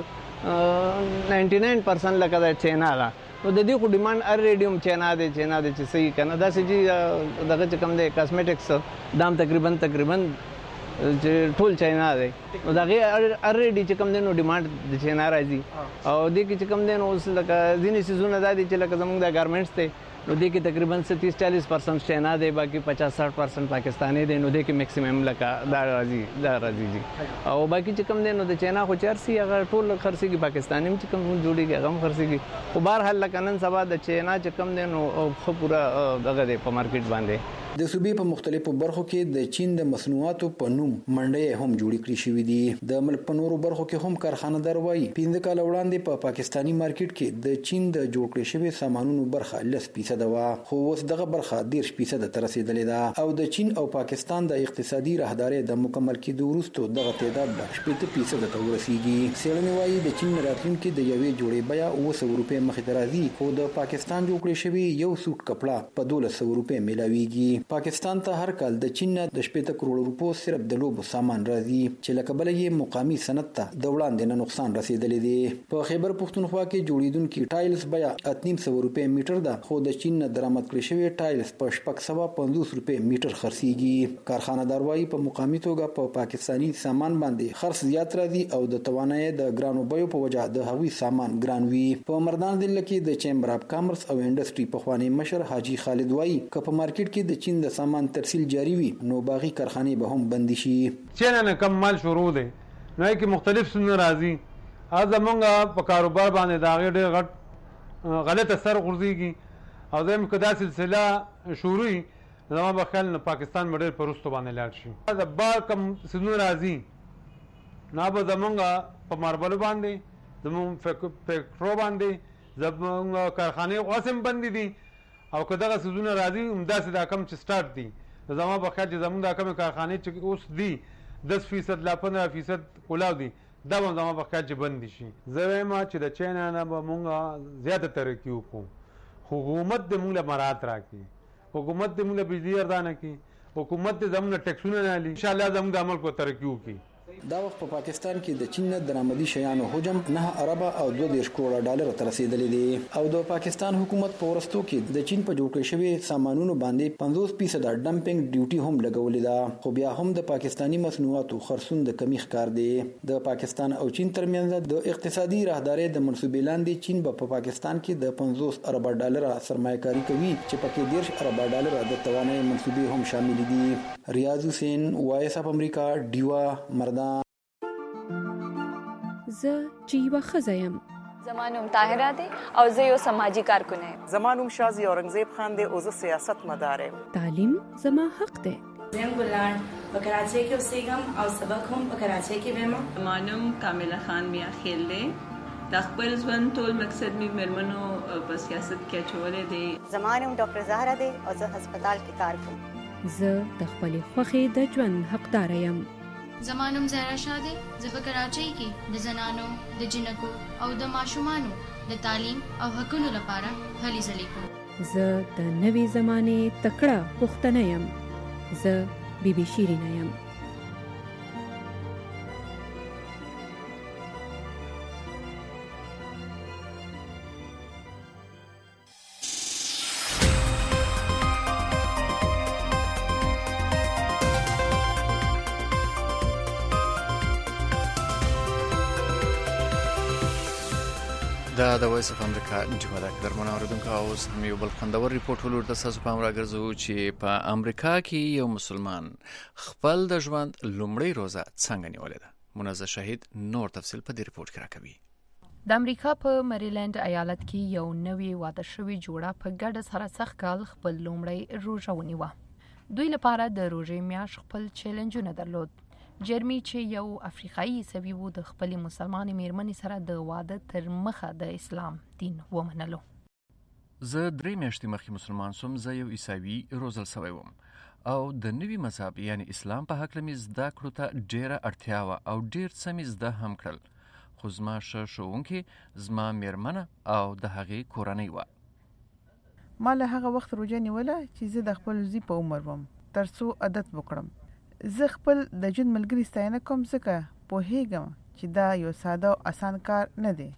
باندې نننټي ناین پرسنټ لکه د چینا ده. نو د دې خو ډیماند ار ریډیوم چینا دی چینا دی چې صحیح کنه دا چې دغه چې کوم دی کاسمیټکس دام تقریبا تقریبا ټول چاینا دی. نو دا غي الریډي چې کوم دینو ډیماند د چاینا راځي او د کې چې کوم دینو اوس لکه ځینې سيزونه دا دي چې لکه زموږ د ګارمنټس ته نو د کې تقریبا ثلاثين چالیس پرسنټ چاینا دی، باقي پچاس ساठ پرسنټ پاکستاني دی. نو د کې میکسیمم لکه دا راځي دا راځي او باقي چې کوم دینو د چاینا خو چارسي هغه ټول خرسي کې پاکستاني چې کوم جوړيږي هغه خرسيږي. خو بهر حل لکه نن سبا د چاینا چې کوم دینو خو پورا دغه دی په مارکیټ باندې د صوبې په مختلفو برخو کې د چین د مصنوعاتو په نوم منډي هم جوړ کړی شوې دي. د ملک په نورو برخو کې هم کارخانه‌دار وایي پنځه کال وړاندې په پاکستانی مارکیټ کې د چین د جوړ کړی شوی سامانونو برخه لس فیصد و، خو اوس دغه برخه ډیر فیصد ته رسیدلې ده او د چین او پاکستان د اقتصادي راهداري د مکمل کېدو وروسته دغه تعداد به شپږ فیصد ته ورسیږي. څېړنې وایي د چین راتلونکي د یوې جوړې بیه اوه سوه روپۍ مخې ته راځي، خو د پاکستان جوړ کړی شوی یو سوټ کپړه په دولس سوه روپۍ ملاويږي. پاکستان ته هر کال د چین د شپږ کروڑ روپو صرف د لوبو سامان راځي چې لکه بل یې مقامی صنعت ته د وړاندې نه نقصان رسیدلی دی. په خیبر پختونخوا کې جوړیدونکي ټایلز بیا اته نیم سوه روپۍ میټر ده، خو د چین نه درآمد کړي شوی ټایلز په شپږ سوه پنځوس روپۍ میټر خرڅیږي. کارخانه‌دار وايي په مقامی توګه په پا پاکستاني سامان باندې خرڅ زیات راځي او د توانایي د ګرانو بیو په وجه د هغوی سامان ګران وي. په مردان ضلع کې د چیمبر اف کامرس او انډستری پخوانی مشر حاجی خالد وایي که په مارکیټ کې د چین د سامان ترسیل جاری وي نو باغی کارخانې به هم بند شي. چین نه کم مال شروع دی نو کې مختلف سونه راځي از موږ په کاروبار باندې دا غیر غټ غلط اثر غورځيږي او زموږ کدا سلسله شروعي زموږ په خیال نه پاکستان مډر پرستو باندې لاړ شي. دا بار کم سونه راځي نه به زموږ په ماربل باندې زموږ فیکټرو باندې زموږ کارخانې قسم بند دي او که دغه سيزونه راځي همداسې دا کم چې سٹارټ دي زما په خیال چې زموږ دا کم کارخانې چې اوس دي دس فیصد لا پندرہ فیصد کولاو دي دا به زما په خیال چې بند شي. زه وایم چې د چین نه به موږ زیاته ترقي وکړو، حکومت د موږ له مراعات راکړي، حکومت د موږ له بجلی ارزانه کړي، حکومت د زموږ ټیکسونه نه لي، ان شاء الله زموږ د عمل کو ترقي وکړي. دا وخت په پا پاکستان کې د چین نه درآمدي شیانو حجم نه اربه او دوه دېرش کروڑه ډالر ته رسیدلی دی او د پاکستان حکومت په ورستو کې د چین په جوړ کړی شوی سامانونو باندې پنځوس فیصد ډمپینګ ډیوټي هم لګولې ده، خو بیا هم د پاکستانی مصنوعاتو خرڅون د کمی ښکار دی. د پاکستان او چین ترمنځ د اقتصادي راهدارۍ د منصوبې لاندې چین په پا پاکستان کې د پنځوس اربه ډالر سرمایه‌کاري کوي چې پکې دېرش اربه ډالر د توانایي منصوبې هم شامل دي. ریاض حسین، وایس اف امریکا، ډیوا، مردان. زه چې یوه ښځه یم. زما نوم طاهره دی او زه یو سماجي کارکن یم. زما نوم شازي اورنګزیب خان دی او زه سیاست مدار یم. تعلیم زما حق دی. زه ګلان په کراچۍ کې اوسېږم او سبق هم په کراچۍ کې وایم. زما نوم کامله خان میا خیل دی. د خپل ژوند ټول مقصد مې مېرمنو په سیاست کې اچولی دی. زما نوم ډاکټر زهره دی او زه هسپتال کې کار کوم. زه د خپلې خوښې د ژوند حقداره یم. زما نوم زهرا شاه دی. زه په کراچۍ کې د زنانو، د جنکو او د ماشومانو د تعلیم او حقونو لپاره هلې ځلې کوم. زه د نوې زمانې تکړه پښتنه یم. زه بی بی شیرینه یم. دا د وایس اف امریکا جمله کې درمنه اوریدونکو اوس هم یو بل خوندور ریپورت ولور د تاسو په امر راګرځو چې په امریکا کې یو مسلمان خپل د ژوند لومړی روزه څنګه نیولې ده. منزه شهید نور تفصیل په دې ریپورت کې راکوي. د امریکا په مریلند ایالت کې یو نوې واده شوی جوړه په ګډه سره سخت کال خپل لومړی روزه ونیوه. دوی لپاره د روزې میاشت خپل چیلنجونه درلود. جرمی چې یو افریقایي عیسوي و د خپلې مسلمانې میرمنې سره د واده تر مخه د اسلام دین ومنلو. زه درې میاشتې مخکې مسلمان سوم. زه یو عیسوي روزل سوی وم او د نوي مذهب یعنی اسلام په هکله مې زده کړو ته ډېره اړتیا وه او ډېر څه مې زده هم کړل، خو زما ښه ښوونکې زما میرمنه او د هغې کورنۍ وه. ما له هغه وخت روژه نیوله چې زه د خپل زوی په عمر وم تر څو عادت وکړم. زه خپل د ژوند ملګري ستاینه کوم ځکه پوهیږم چې دا یو ساده او اسان کار نه دی.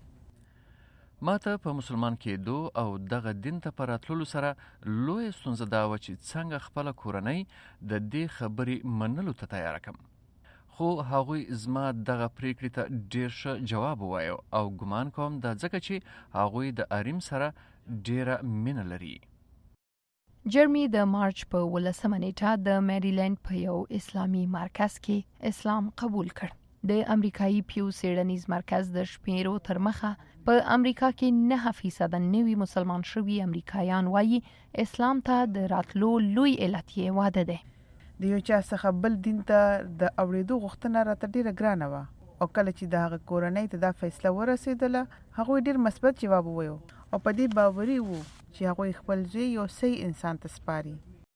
ما ته په مسلمان کېدو او دغه دین ته په راتللو سره لویه ستونزه دا وه چې څنګه خپله کورنۍ د دې خبرې منلو ته تیاره کړم، خو هغوی زما دغه پریکړې ته ډېر ښه جواب ووایو او ګمان کوم دا ځکه چې هغوی د اریم سره ډېره مینه لري. جرمی د مارچ په ولسمه نیټه د میریلند په یو اسلامي مرکز کې اسلام قبول کړ. د امریکایي پیو سیډنیز مرکز د شمیرو تر مخه په امریکا کې نه فیصد نوي مسلمان شوي امریکایان وایي اسلام ته د راتلو لوی علت یې واده دی. د یو چا څخه بل دین ته د اورېدو غوښتنه راته ډېره ګرانه وه او کله چې د هغه کورنۍ ته دا فیصله ورسېدله هغوی ډېر مثبت جواب وویل او په دې باوري وو چې هغوی خپل زوی یو صحیح انسان ته سپاري.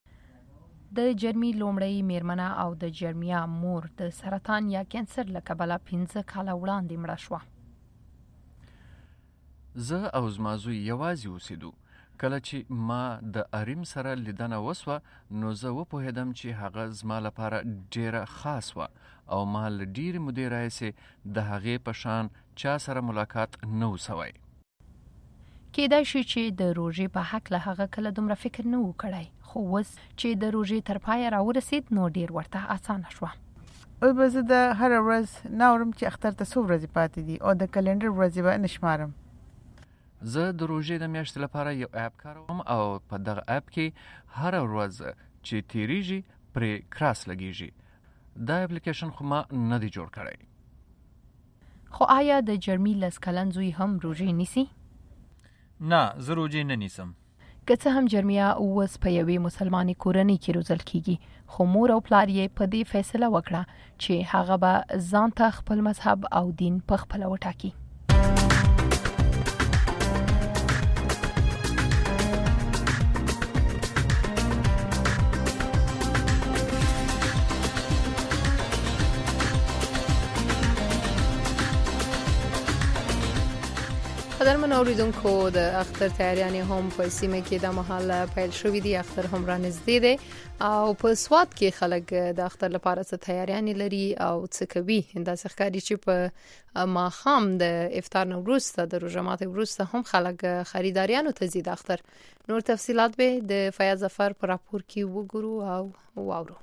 د جرمی لومړی میرمنه او د جرمیا مور د سرطان یا کینسر له کبله پنځه کاله وړاندې مړه شوه. زه او زما زوی یوازې اوسېدو. کله چې ما د اریم سره لیدنه وسوه نو زه وپوهېدم چې هغه زما لپاره ډیره خاص وه او ما له ډیرې مودې راهیسې د هغې په شان چا سره ملاقات نه و سوی. کېدای شي چې د روژې په هکله هغه کله دومره فکر نه و کړی، خو اوس چې د روژې تر پایه راورسېد نو ډیر ورته اسانه شوه. اوس به زه د هره ورځ نه اورم چې اختر ته څو ورځې پاتې دي او د کلندر ورځې به نه شمارم. زه د روژې د میاشتې لپاره یو اپ کاروم او په دغه اپ کې هره ورځ چې تیریږي پرې کراس لګیږي. دا اپلیکیشن خو ما نه دی جوړ کړی. خو آیا د جرمي لس کلن زوی هم روژې نیسي؟ نه، زه روژې نه نیسم. که څه هم جرمیا اوس په یوې مسلمانې کورنۍ کې روزل کیږي، خو مور او پلار یې په دې فیصله وکړه چې هغه به ځان ته خپل مذهب او دین په خپله وټاکي. قدرمن اوریدونکو، د اختر تیاریانې هم په سیمه کې د مهال پیل شوې دي. اختر هم را نږدې دی او په سواد کې خلک د اختر لپاره څه تیاریانې لري او څه کوي. داسې ښکاري چې په ماښام د افطار نه وروسته د روژه ماتۍ وروسته هم خلک خریداریانو ته ځي د اختر. نور تفصیلات به د فیاض ظفر په راپور کې وګورو او واورو.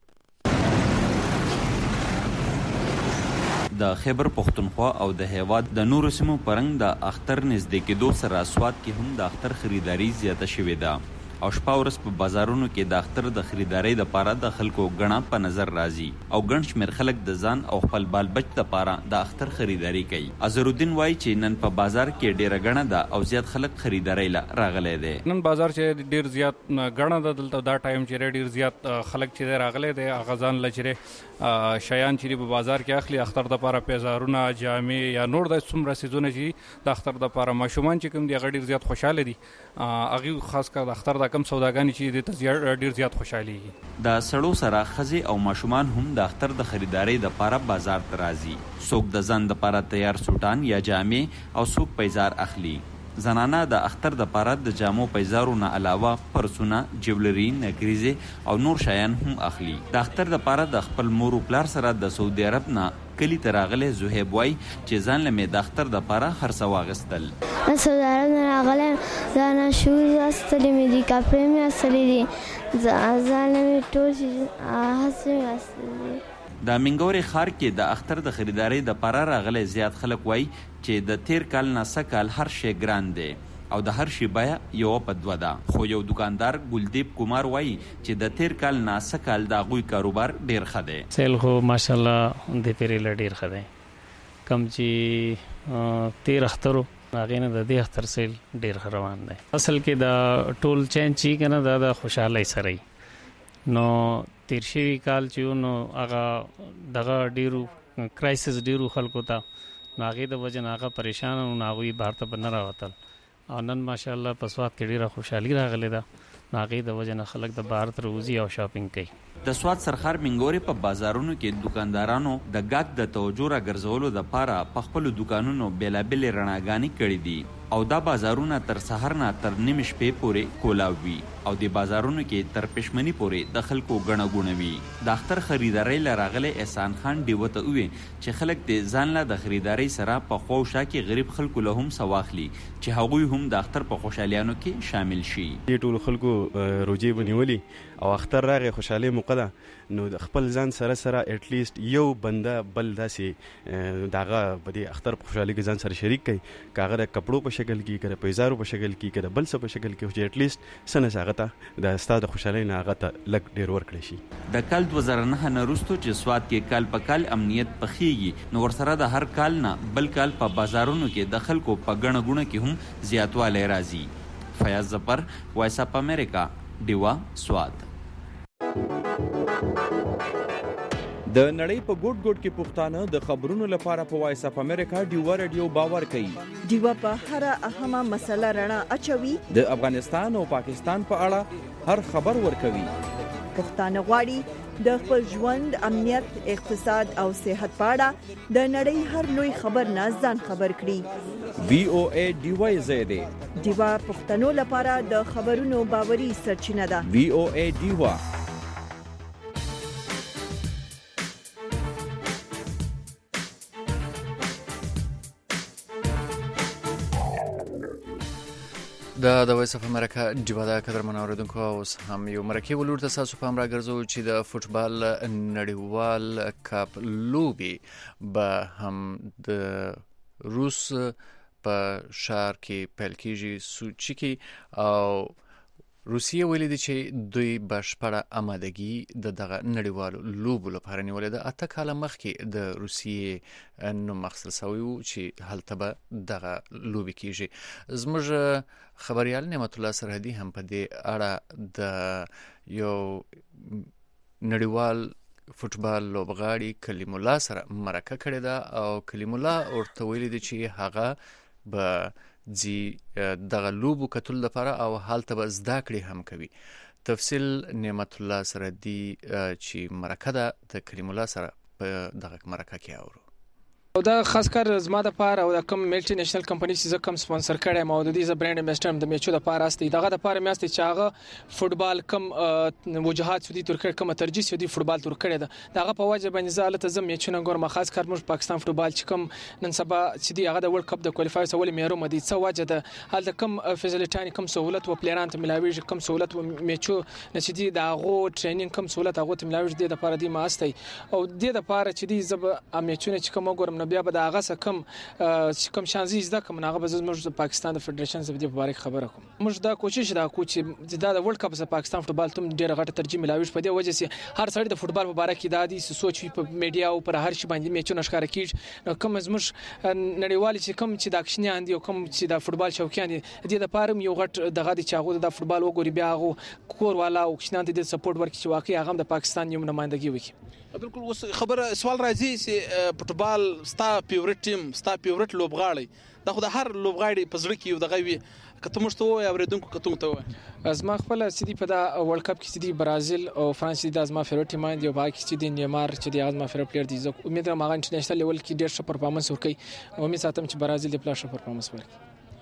د خیبر پختونخوا او د هیواد د نورو سیمو پرنګ د اختر نږدې کېدو سره سواد کې هم د اختر خریداري زیاته شوې ده او شپه ورځ په بازارونو کې د اختر د خریدارۍ لپاره د خلکو ګڼه په نظر راځي او ګڼ شمېر خلک د ځان او خپل بال بچ لپاره د اختر خریداري کوي. اظهرالدین وایي چې نن په بازار کې ډیره ګڼه ده او زیات خلک خریدارۍ له راغلی دی. نن بازار چې ډیر زیات ګڼه ده، دلته دا ټایم چې ډیر زیات خلک چې راغلی دی هغه ځان له چې شیان چې په بازار کې اخلي اختر د لپاره پیزارونه، جامې یا نور د څومره سیزونه چې د اختر د لپاره ماشومان چې کوم دي هغه ډیر زیات خوشاله دي. هغه خاص کر د اختر د کم سوداګانې چې د ته ډیر زیات خوشحالي. د سړو سره ښځې او ماشومان هم د اختر د خریدارۍ د لپاره بازار ته راځي. څوک د ځان د لپاره تیار سوټان یا جامې او څوک پیزار اخلي. زنانه د اختر د لپاره د جامو پیزارو نه علاوه پرسونه، جیولري، نکریزې او نور شیان هم اخلي. د اختر د لپاره د خپل مور او پلار سره د سعودي عرب نه کلی ته راغلی زهیب وایي چې ځان له مې د اختر د لپاره هر څه واخیستل. د سعودي عرب نه راغلی، ځان شوز واخیستلې مې دي، کپړې مې واخیستلې دي، ځان له مې ټول هسې مې واخیستلې دي. د منګورې ښار کې د اختر د خریدارۍ د لپاره راغلی زیات خلک وایي چې د تیر کال نه سږ کال هر شی ګران دی او د هر شي بیه یوه په دوه ده. خو یو دکاندار ګلدیپ کمار وایي چې د تیر کال نه سږ کال د هغوی کاروبار ډیر ښه دی. سیل خو ماشاءالله د پیرې له ډیر ښه دی. کم چې تیر اختر هغې نه د دې اختر سیل ډیر ښه روان دی. اصل کې د ټول چین چې که نه دا د خوشحالۍ سره وي. نو تیر شوي کال چې نو هغه دغه ډیرو کرایسس ډیرو خلکو ته نو هغې د وجې نه هغه پریشان او نو هغوی بهر ته به نه راوتل او نن ماشاءالله په سواد کې ډیره خوشحالي راغلې ده. نو هغې د وجې نه خلک د بهر ته راوځي او شاپینګ کوي. د سواد سرخار منګورې په بازارونو کې دکاندارانو د ګاګ د توجه راګرځولو دپاره په خپلو دوکانونو بېلابېلې رڼاګانې کړي دي او دا بازارونه تر سحر نه تر نیمې شپې پورې کولاو وي او د بازارونو کې تر پښمني پورې د خلکو ګڼه ګوڼه وي. د اختر خریدارۍ له راغلی احسان خان ډیوه ته وویل چې خلک د ځان له د خریدارۍ سره په خوا او شا کې غریب خلکو له هم څه واخلي چې هغوی هم د اختر په خوشحالیانو کې شامل شي. دې ټولو خلکو روجې ونیولي او اختر راغی خوشحالۍ موقع ده نو د خپل ځان سره سره اټ لیست یو بنده بل داسې دغه په دې اختر په خوشحالۍ کې ځان سره شریک کوي، که هغه د کپړو په شکل کې، که د پیزارو په شکل کې، که د بل څه په شکل کې چې اټ لیست څه نه هغه ته د ستا د خوشحالۍ نه هغه ته لږ ډېر ورکړی شي. د کال دوه زره نهه نه وروستو چې سواد کې کال په کال امنیت پخېږي نو ورسره د هر کال نه بل کال په بازارونو کې د خلکو په ګڼه ګوڼه کې هم زیاتوالی راځي. فیاض ظفر، وایس اف امریکا، ډیوا، سواد. د نړۍ په ګوټ ګوټ کې پښتانه د خبرونو لپاره په وایس اف امریکا ډیوا رادیو باور کوي. ډیوا په هر اهمه مسله رڼا اچوي. د افغانستان او پاکستان په اړه هر خبر ورکوي. پښتانه غواړي د خپل ژوند، امنیت، اقتصاد او صحت په اړه د نړۍ هر لوی خبر نه ځان خبر کړي. وی او ای ډیوا زیاده ډیوا پښتنو لپاره د خبرونو باوري سرچینه ده. وی او ای ډیوا د د وایس اف امریکا ډیوا د قدرمن اوریدونکو اوس هم یو مرکه ولور ته تاسو په امر راګرځو چې د فوتبال نړیوال کپ لوبي به هم د روس په شهر کې پیل کیږي سوچي کې او روسیه ویلي دي چې دوی بشپړه آمادګي د دغه نړیوالو لوبو لپاره نیولې ده. اته کاله مخکې د روسیې نوم اخیستل شوی و چې هلته به دغه لوبې کیږي. زموږ خبريال نعمت الله سرحدي هم په دې اړه د یو نړیوال فوتبال لوبغاړي کلیم الله سره مرکه کړې ده او کلیم الله ورته ویلي دي چې هغه به زی دغه لوبو کتل لپاره او حالت به زده کړې هم کوي. تفصیل نعمت الله سره دی چې مرکه ده د کلیم الله سره په دغه مرکه کې اورو. او دا خاص کار زما د پاره او د کوم ملټي نېشنل کمپنی چې کوم سپانسر کړي مو د دې ز برانډ امبیسډر د میچو د پاره است دغه د پاره میاست چې هغه فوتبال کم وجهات سودی ترکیه کوم ترجیح سودی فوتبال تر کړي ده دغه په وجه باندې زاله ته زم میچونه ګورم خاص کار موږ پاکستان فوتبال چې کوم نن سبا چې دی هغه د ورلد کپ د کوالیفایر سوال میرو مدي څو وجه ده هل د کم فیزیلیټانی کم سہولت او پلیران ته ملاوي کم سہولت او میچو نشدي د هغه ټریننګ کم سہولت هغه ته ملاوي د لپاره دی ماستي او د لپاره چې دی زب میچونه چې کوم ګورم نو بیا به د هغه کم کم شانزي زده کوم هغه به زموږ د پاکستان د فدریشن زبدي په اړه خبره کوم. موږ دا کوشش دا کو چې د ورلد کپ د پاکستان فوتبال تم ډیره غټه ترجیح ملاوي په دې وجه چې هر سړی د فوتبال په اړه کې دادي سوچ په میډیا او پر هر شي باندې میچونه ښکارا کیږي نو کوم زموږ نړیوال چې کوم چې د اکشنیان دي او کوم چې د فوتبال شوکیان دي د دې لپاره یو غټ دغه د چاغو د فوتبال وګوري بیا غو کور والا او اکشنیان د سپورټ ورکړي چې واقعي هغه د پاکستان یو نمائندګي وکړي. بالکل اوس خبره سوال راځي چې فوتبال ستا فیورټ ټیم ستا فیورټ لوبغاړی دا خو د هر لوبغاړي په زړه کې یو دغه وي کته مشته وي اوریدونکو کته مته وي از ما خپل سیدی په دا ورلد کپ کې سیدی برازیل او فرانس د از ما فیورټ ټیم دی او باقي سیدی نیمار چې دی از ما فیورټ پلیئر دی زه امید لرم هغه انټرنیشنل لیول کې ډیر ښه پرفارمنس ورکړي او امید ساتم چې برازیل د پلاش پرفارمنس ورکړي.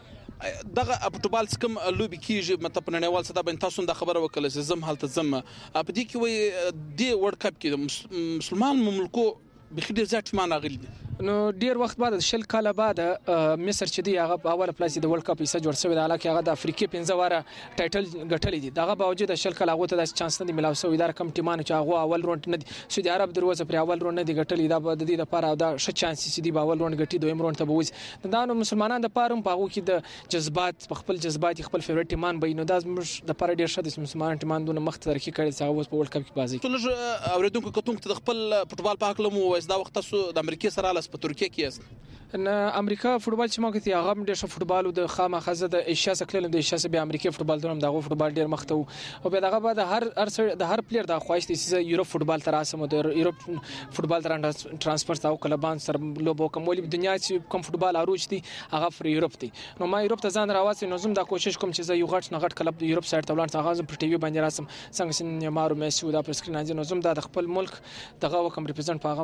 دغه فوتبال څخه لوبي کیږي مته په نړیوال سطح باندې تاسو د خبره وکړه چې زم حالت زم په دې کې وي د ورلد کپ کې مسلمان مملکو بخیر ډیر زیات مان راغلي دي نو ډیر وخت بعد شل کاله بعد مصر چې دی هغه په اوله پلاس د ورلد کپ یې جوړ شوی د علاقه هغه د افریقې پنځه واره ټایټل ګټلې دي دغه باوجود شل کاله هغه ته د چانس نه دی ملاو شوی دا کم ټیمانو چې هغه اول روند نه دي سعودي عرب دروازه پر اول روند نه دي ګټلې دا د دې لپاره دا ښه چانس چې دی باول روند ګټي دویم روند ته بوځي دا نو مسلمانانو د پاره په هغه کې د جذبات خپل جذبات خپل فیورټ ټیمان بینو دا د لپاره ډیر ښه د مسلمانانو ټیمان دونه مخ ترقی کړي چې هغه په ورلد کپ کې بازي ټول اوریدونکو کتونکو د خپل فوتبال په اړه مو دا وخت تاسو د امریکای سره لاس په ترکیه کې است نه امریکا فوتبال چې موږ ته هغه ډېر ښه فوتبال او د خامہ خزه د ایشیا سکلل د ایشیا به امریکای فوتبال دونه دغه فوتبال ډېر مخته او به دغه بعد هر هر د هر پلیئر د خواهش دي چې یورپ فوتبال تر اسمه د یورپ فوتبال تر ترانسفر او کلبان سره لوبو کوم ولې دنیا چې کوم فوتبال اروج دي هغه فر یورپ دي نو ما یورپ ته ځان راوځم نو زم د کوشش کوم چې زه یو غټ نه غټ کلب د یورپ سایډ ته ولاړ څنګه زم پر ټي وي باندې راسم څنګه چې نیمار او میسی دا پر سکرین باندې نو زم د خپل ملک دغه کوم ریپرزنټ په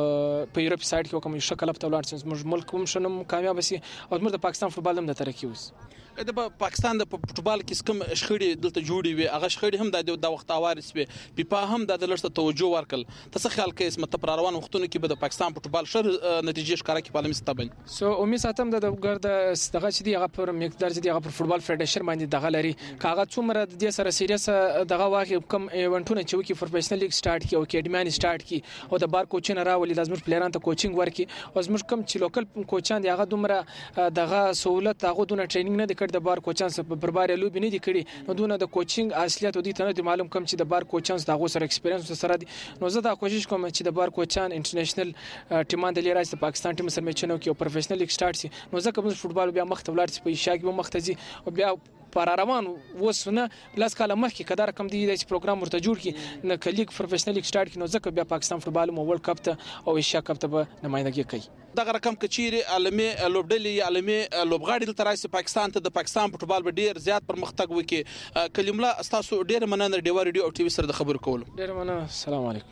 په یورپ سایډ کې کوم یو کلب ته ولاړ چې موږ ملک کوم شنم کامیاب شي او موږ د پاکستان فوتبال هم د ترقی وس د پاکستان د فوتبال کې کوم شخړې دلته جوړې وي هغه شخړې هم د وخت اوارس وي پیپا هم د لړسته توجه ورکل تاسو خیال کې اسمت پر روان وختونو کې به د پاکستان فوتبال شر نتیجې ښکارا کې پالم ستبن سو امید ساتم د ګرد دغه چې دی هغه پر مقدار چې دی هغه پر فوتبال فدریشن باندې دغه لري کاغه څومره د دې سره سیریس دغه واقع کم ایونټونه چې وکي پروفیشنل لیګ سٹارټ کی او اکیډمیان سٹارټ کی او د بار کوچین راولي لازم پلیران ته کوچینګ ورکي او زموږ کم چې لوکل کوچان دی هغه دومره دغه سہولت هغه دونه ټریننګ نه کړ د بار کوچان پر بار لوبي نه دي کړي نو دونه د کوچینګ اصلیت او دي ته نه معلوم کم چې د بار کوچان دغه سره ایکسپیرینس سره دي نو زه دا کوشش کوم چې د بار کوچان انټرنیشنل ټیمان د لیرای د پاکستان ټیم سره میچونه کې او پروفیشنل لیګ سٹارټ شي نو ځکه موږ فوتبال بیا مخ ته ولاړ شي په ایشیا کې مخ ته ځي او بیا لپاره روان وس نه لاس کاله مخکې کدار کم دی د پروګرام ورته جوړ کی نه کلیګ پروفیشنل لیګ سٹارټ کینو ځکه بیا پاکستان فوتبال مو ورلد کپ ته او ایشیا کپ ته به نمائندګي کوي دغه رقم کچيري عالمي لوبډلې عالمي لوبغاړي دلته راشي پاکستان ته د پاکستان فوتبال به ډیر زیات پرمختګ وکړي. کلمله تاسو ډیر مننه ډیوا ریډیو او ټي وي سره د خبرو کولو. ډیر مننه. السلام علیکم.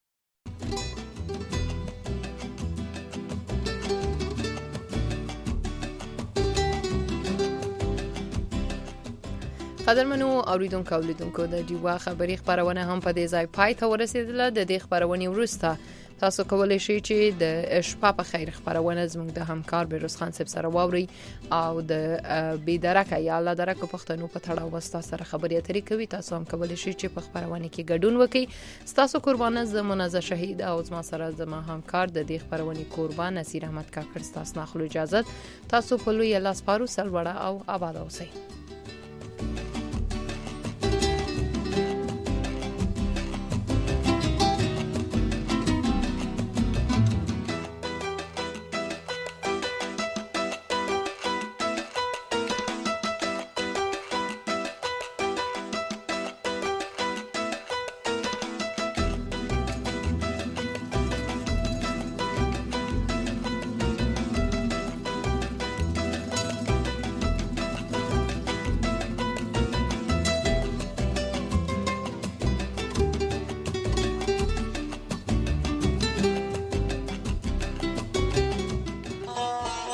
قدرمنو اوریدونکو اولیدونکو د ډیوا خبري خبرونه هم په دې ځای پای ته ورسیدله. د دې خبرونې وروسته تاسو کولی شئ چې د شپه په خیر خبرونه زموږ د همکار بیروز خان صاحب سره واورئ او د بیدرکه یا الله درکه پښتنو په تړاو وستا سره خبرې اترې کوي. تاسو هم کولی شئ چې په خبرونه کې ګډون وکړئ. تاسو قربانه زمونه ز شهید او زما سره زما همکار د دې خبرونه قربان نصیر احمد کاکړ تاسو نه خلو اجازه. تاسو په لوی الله سپارو سره وړه او آباد اوسئ.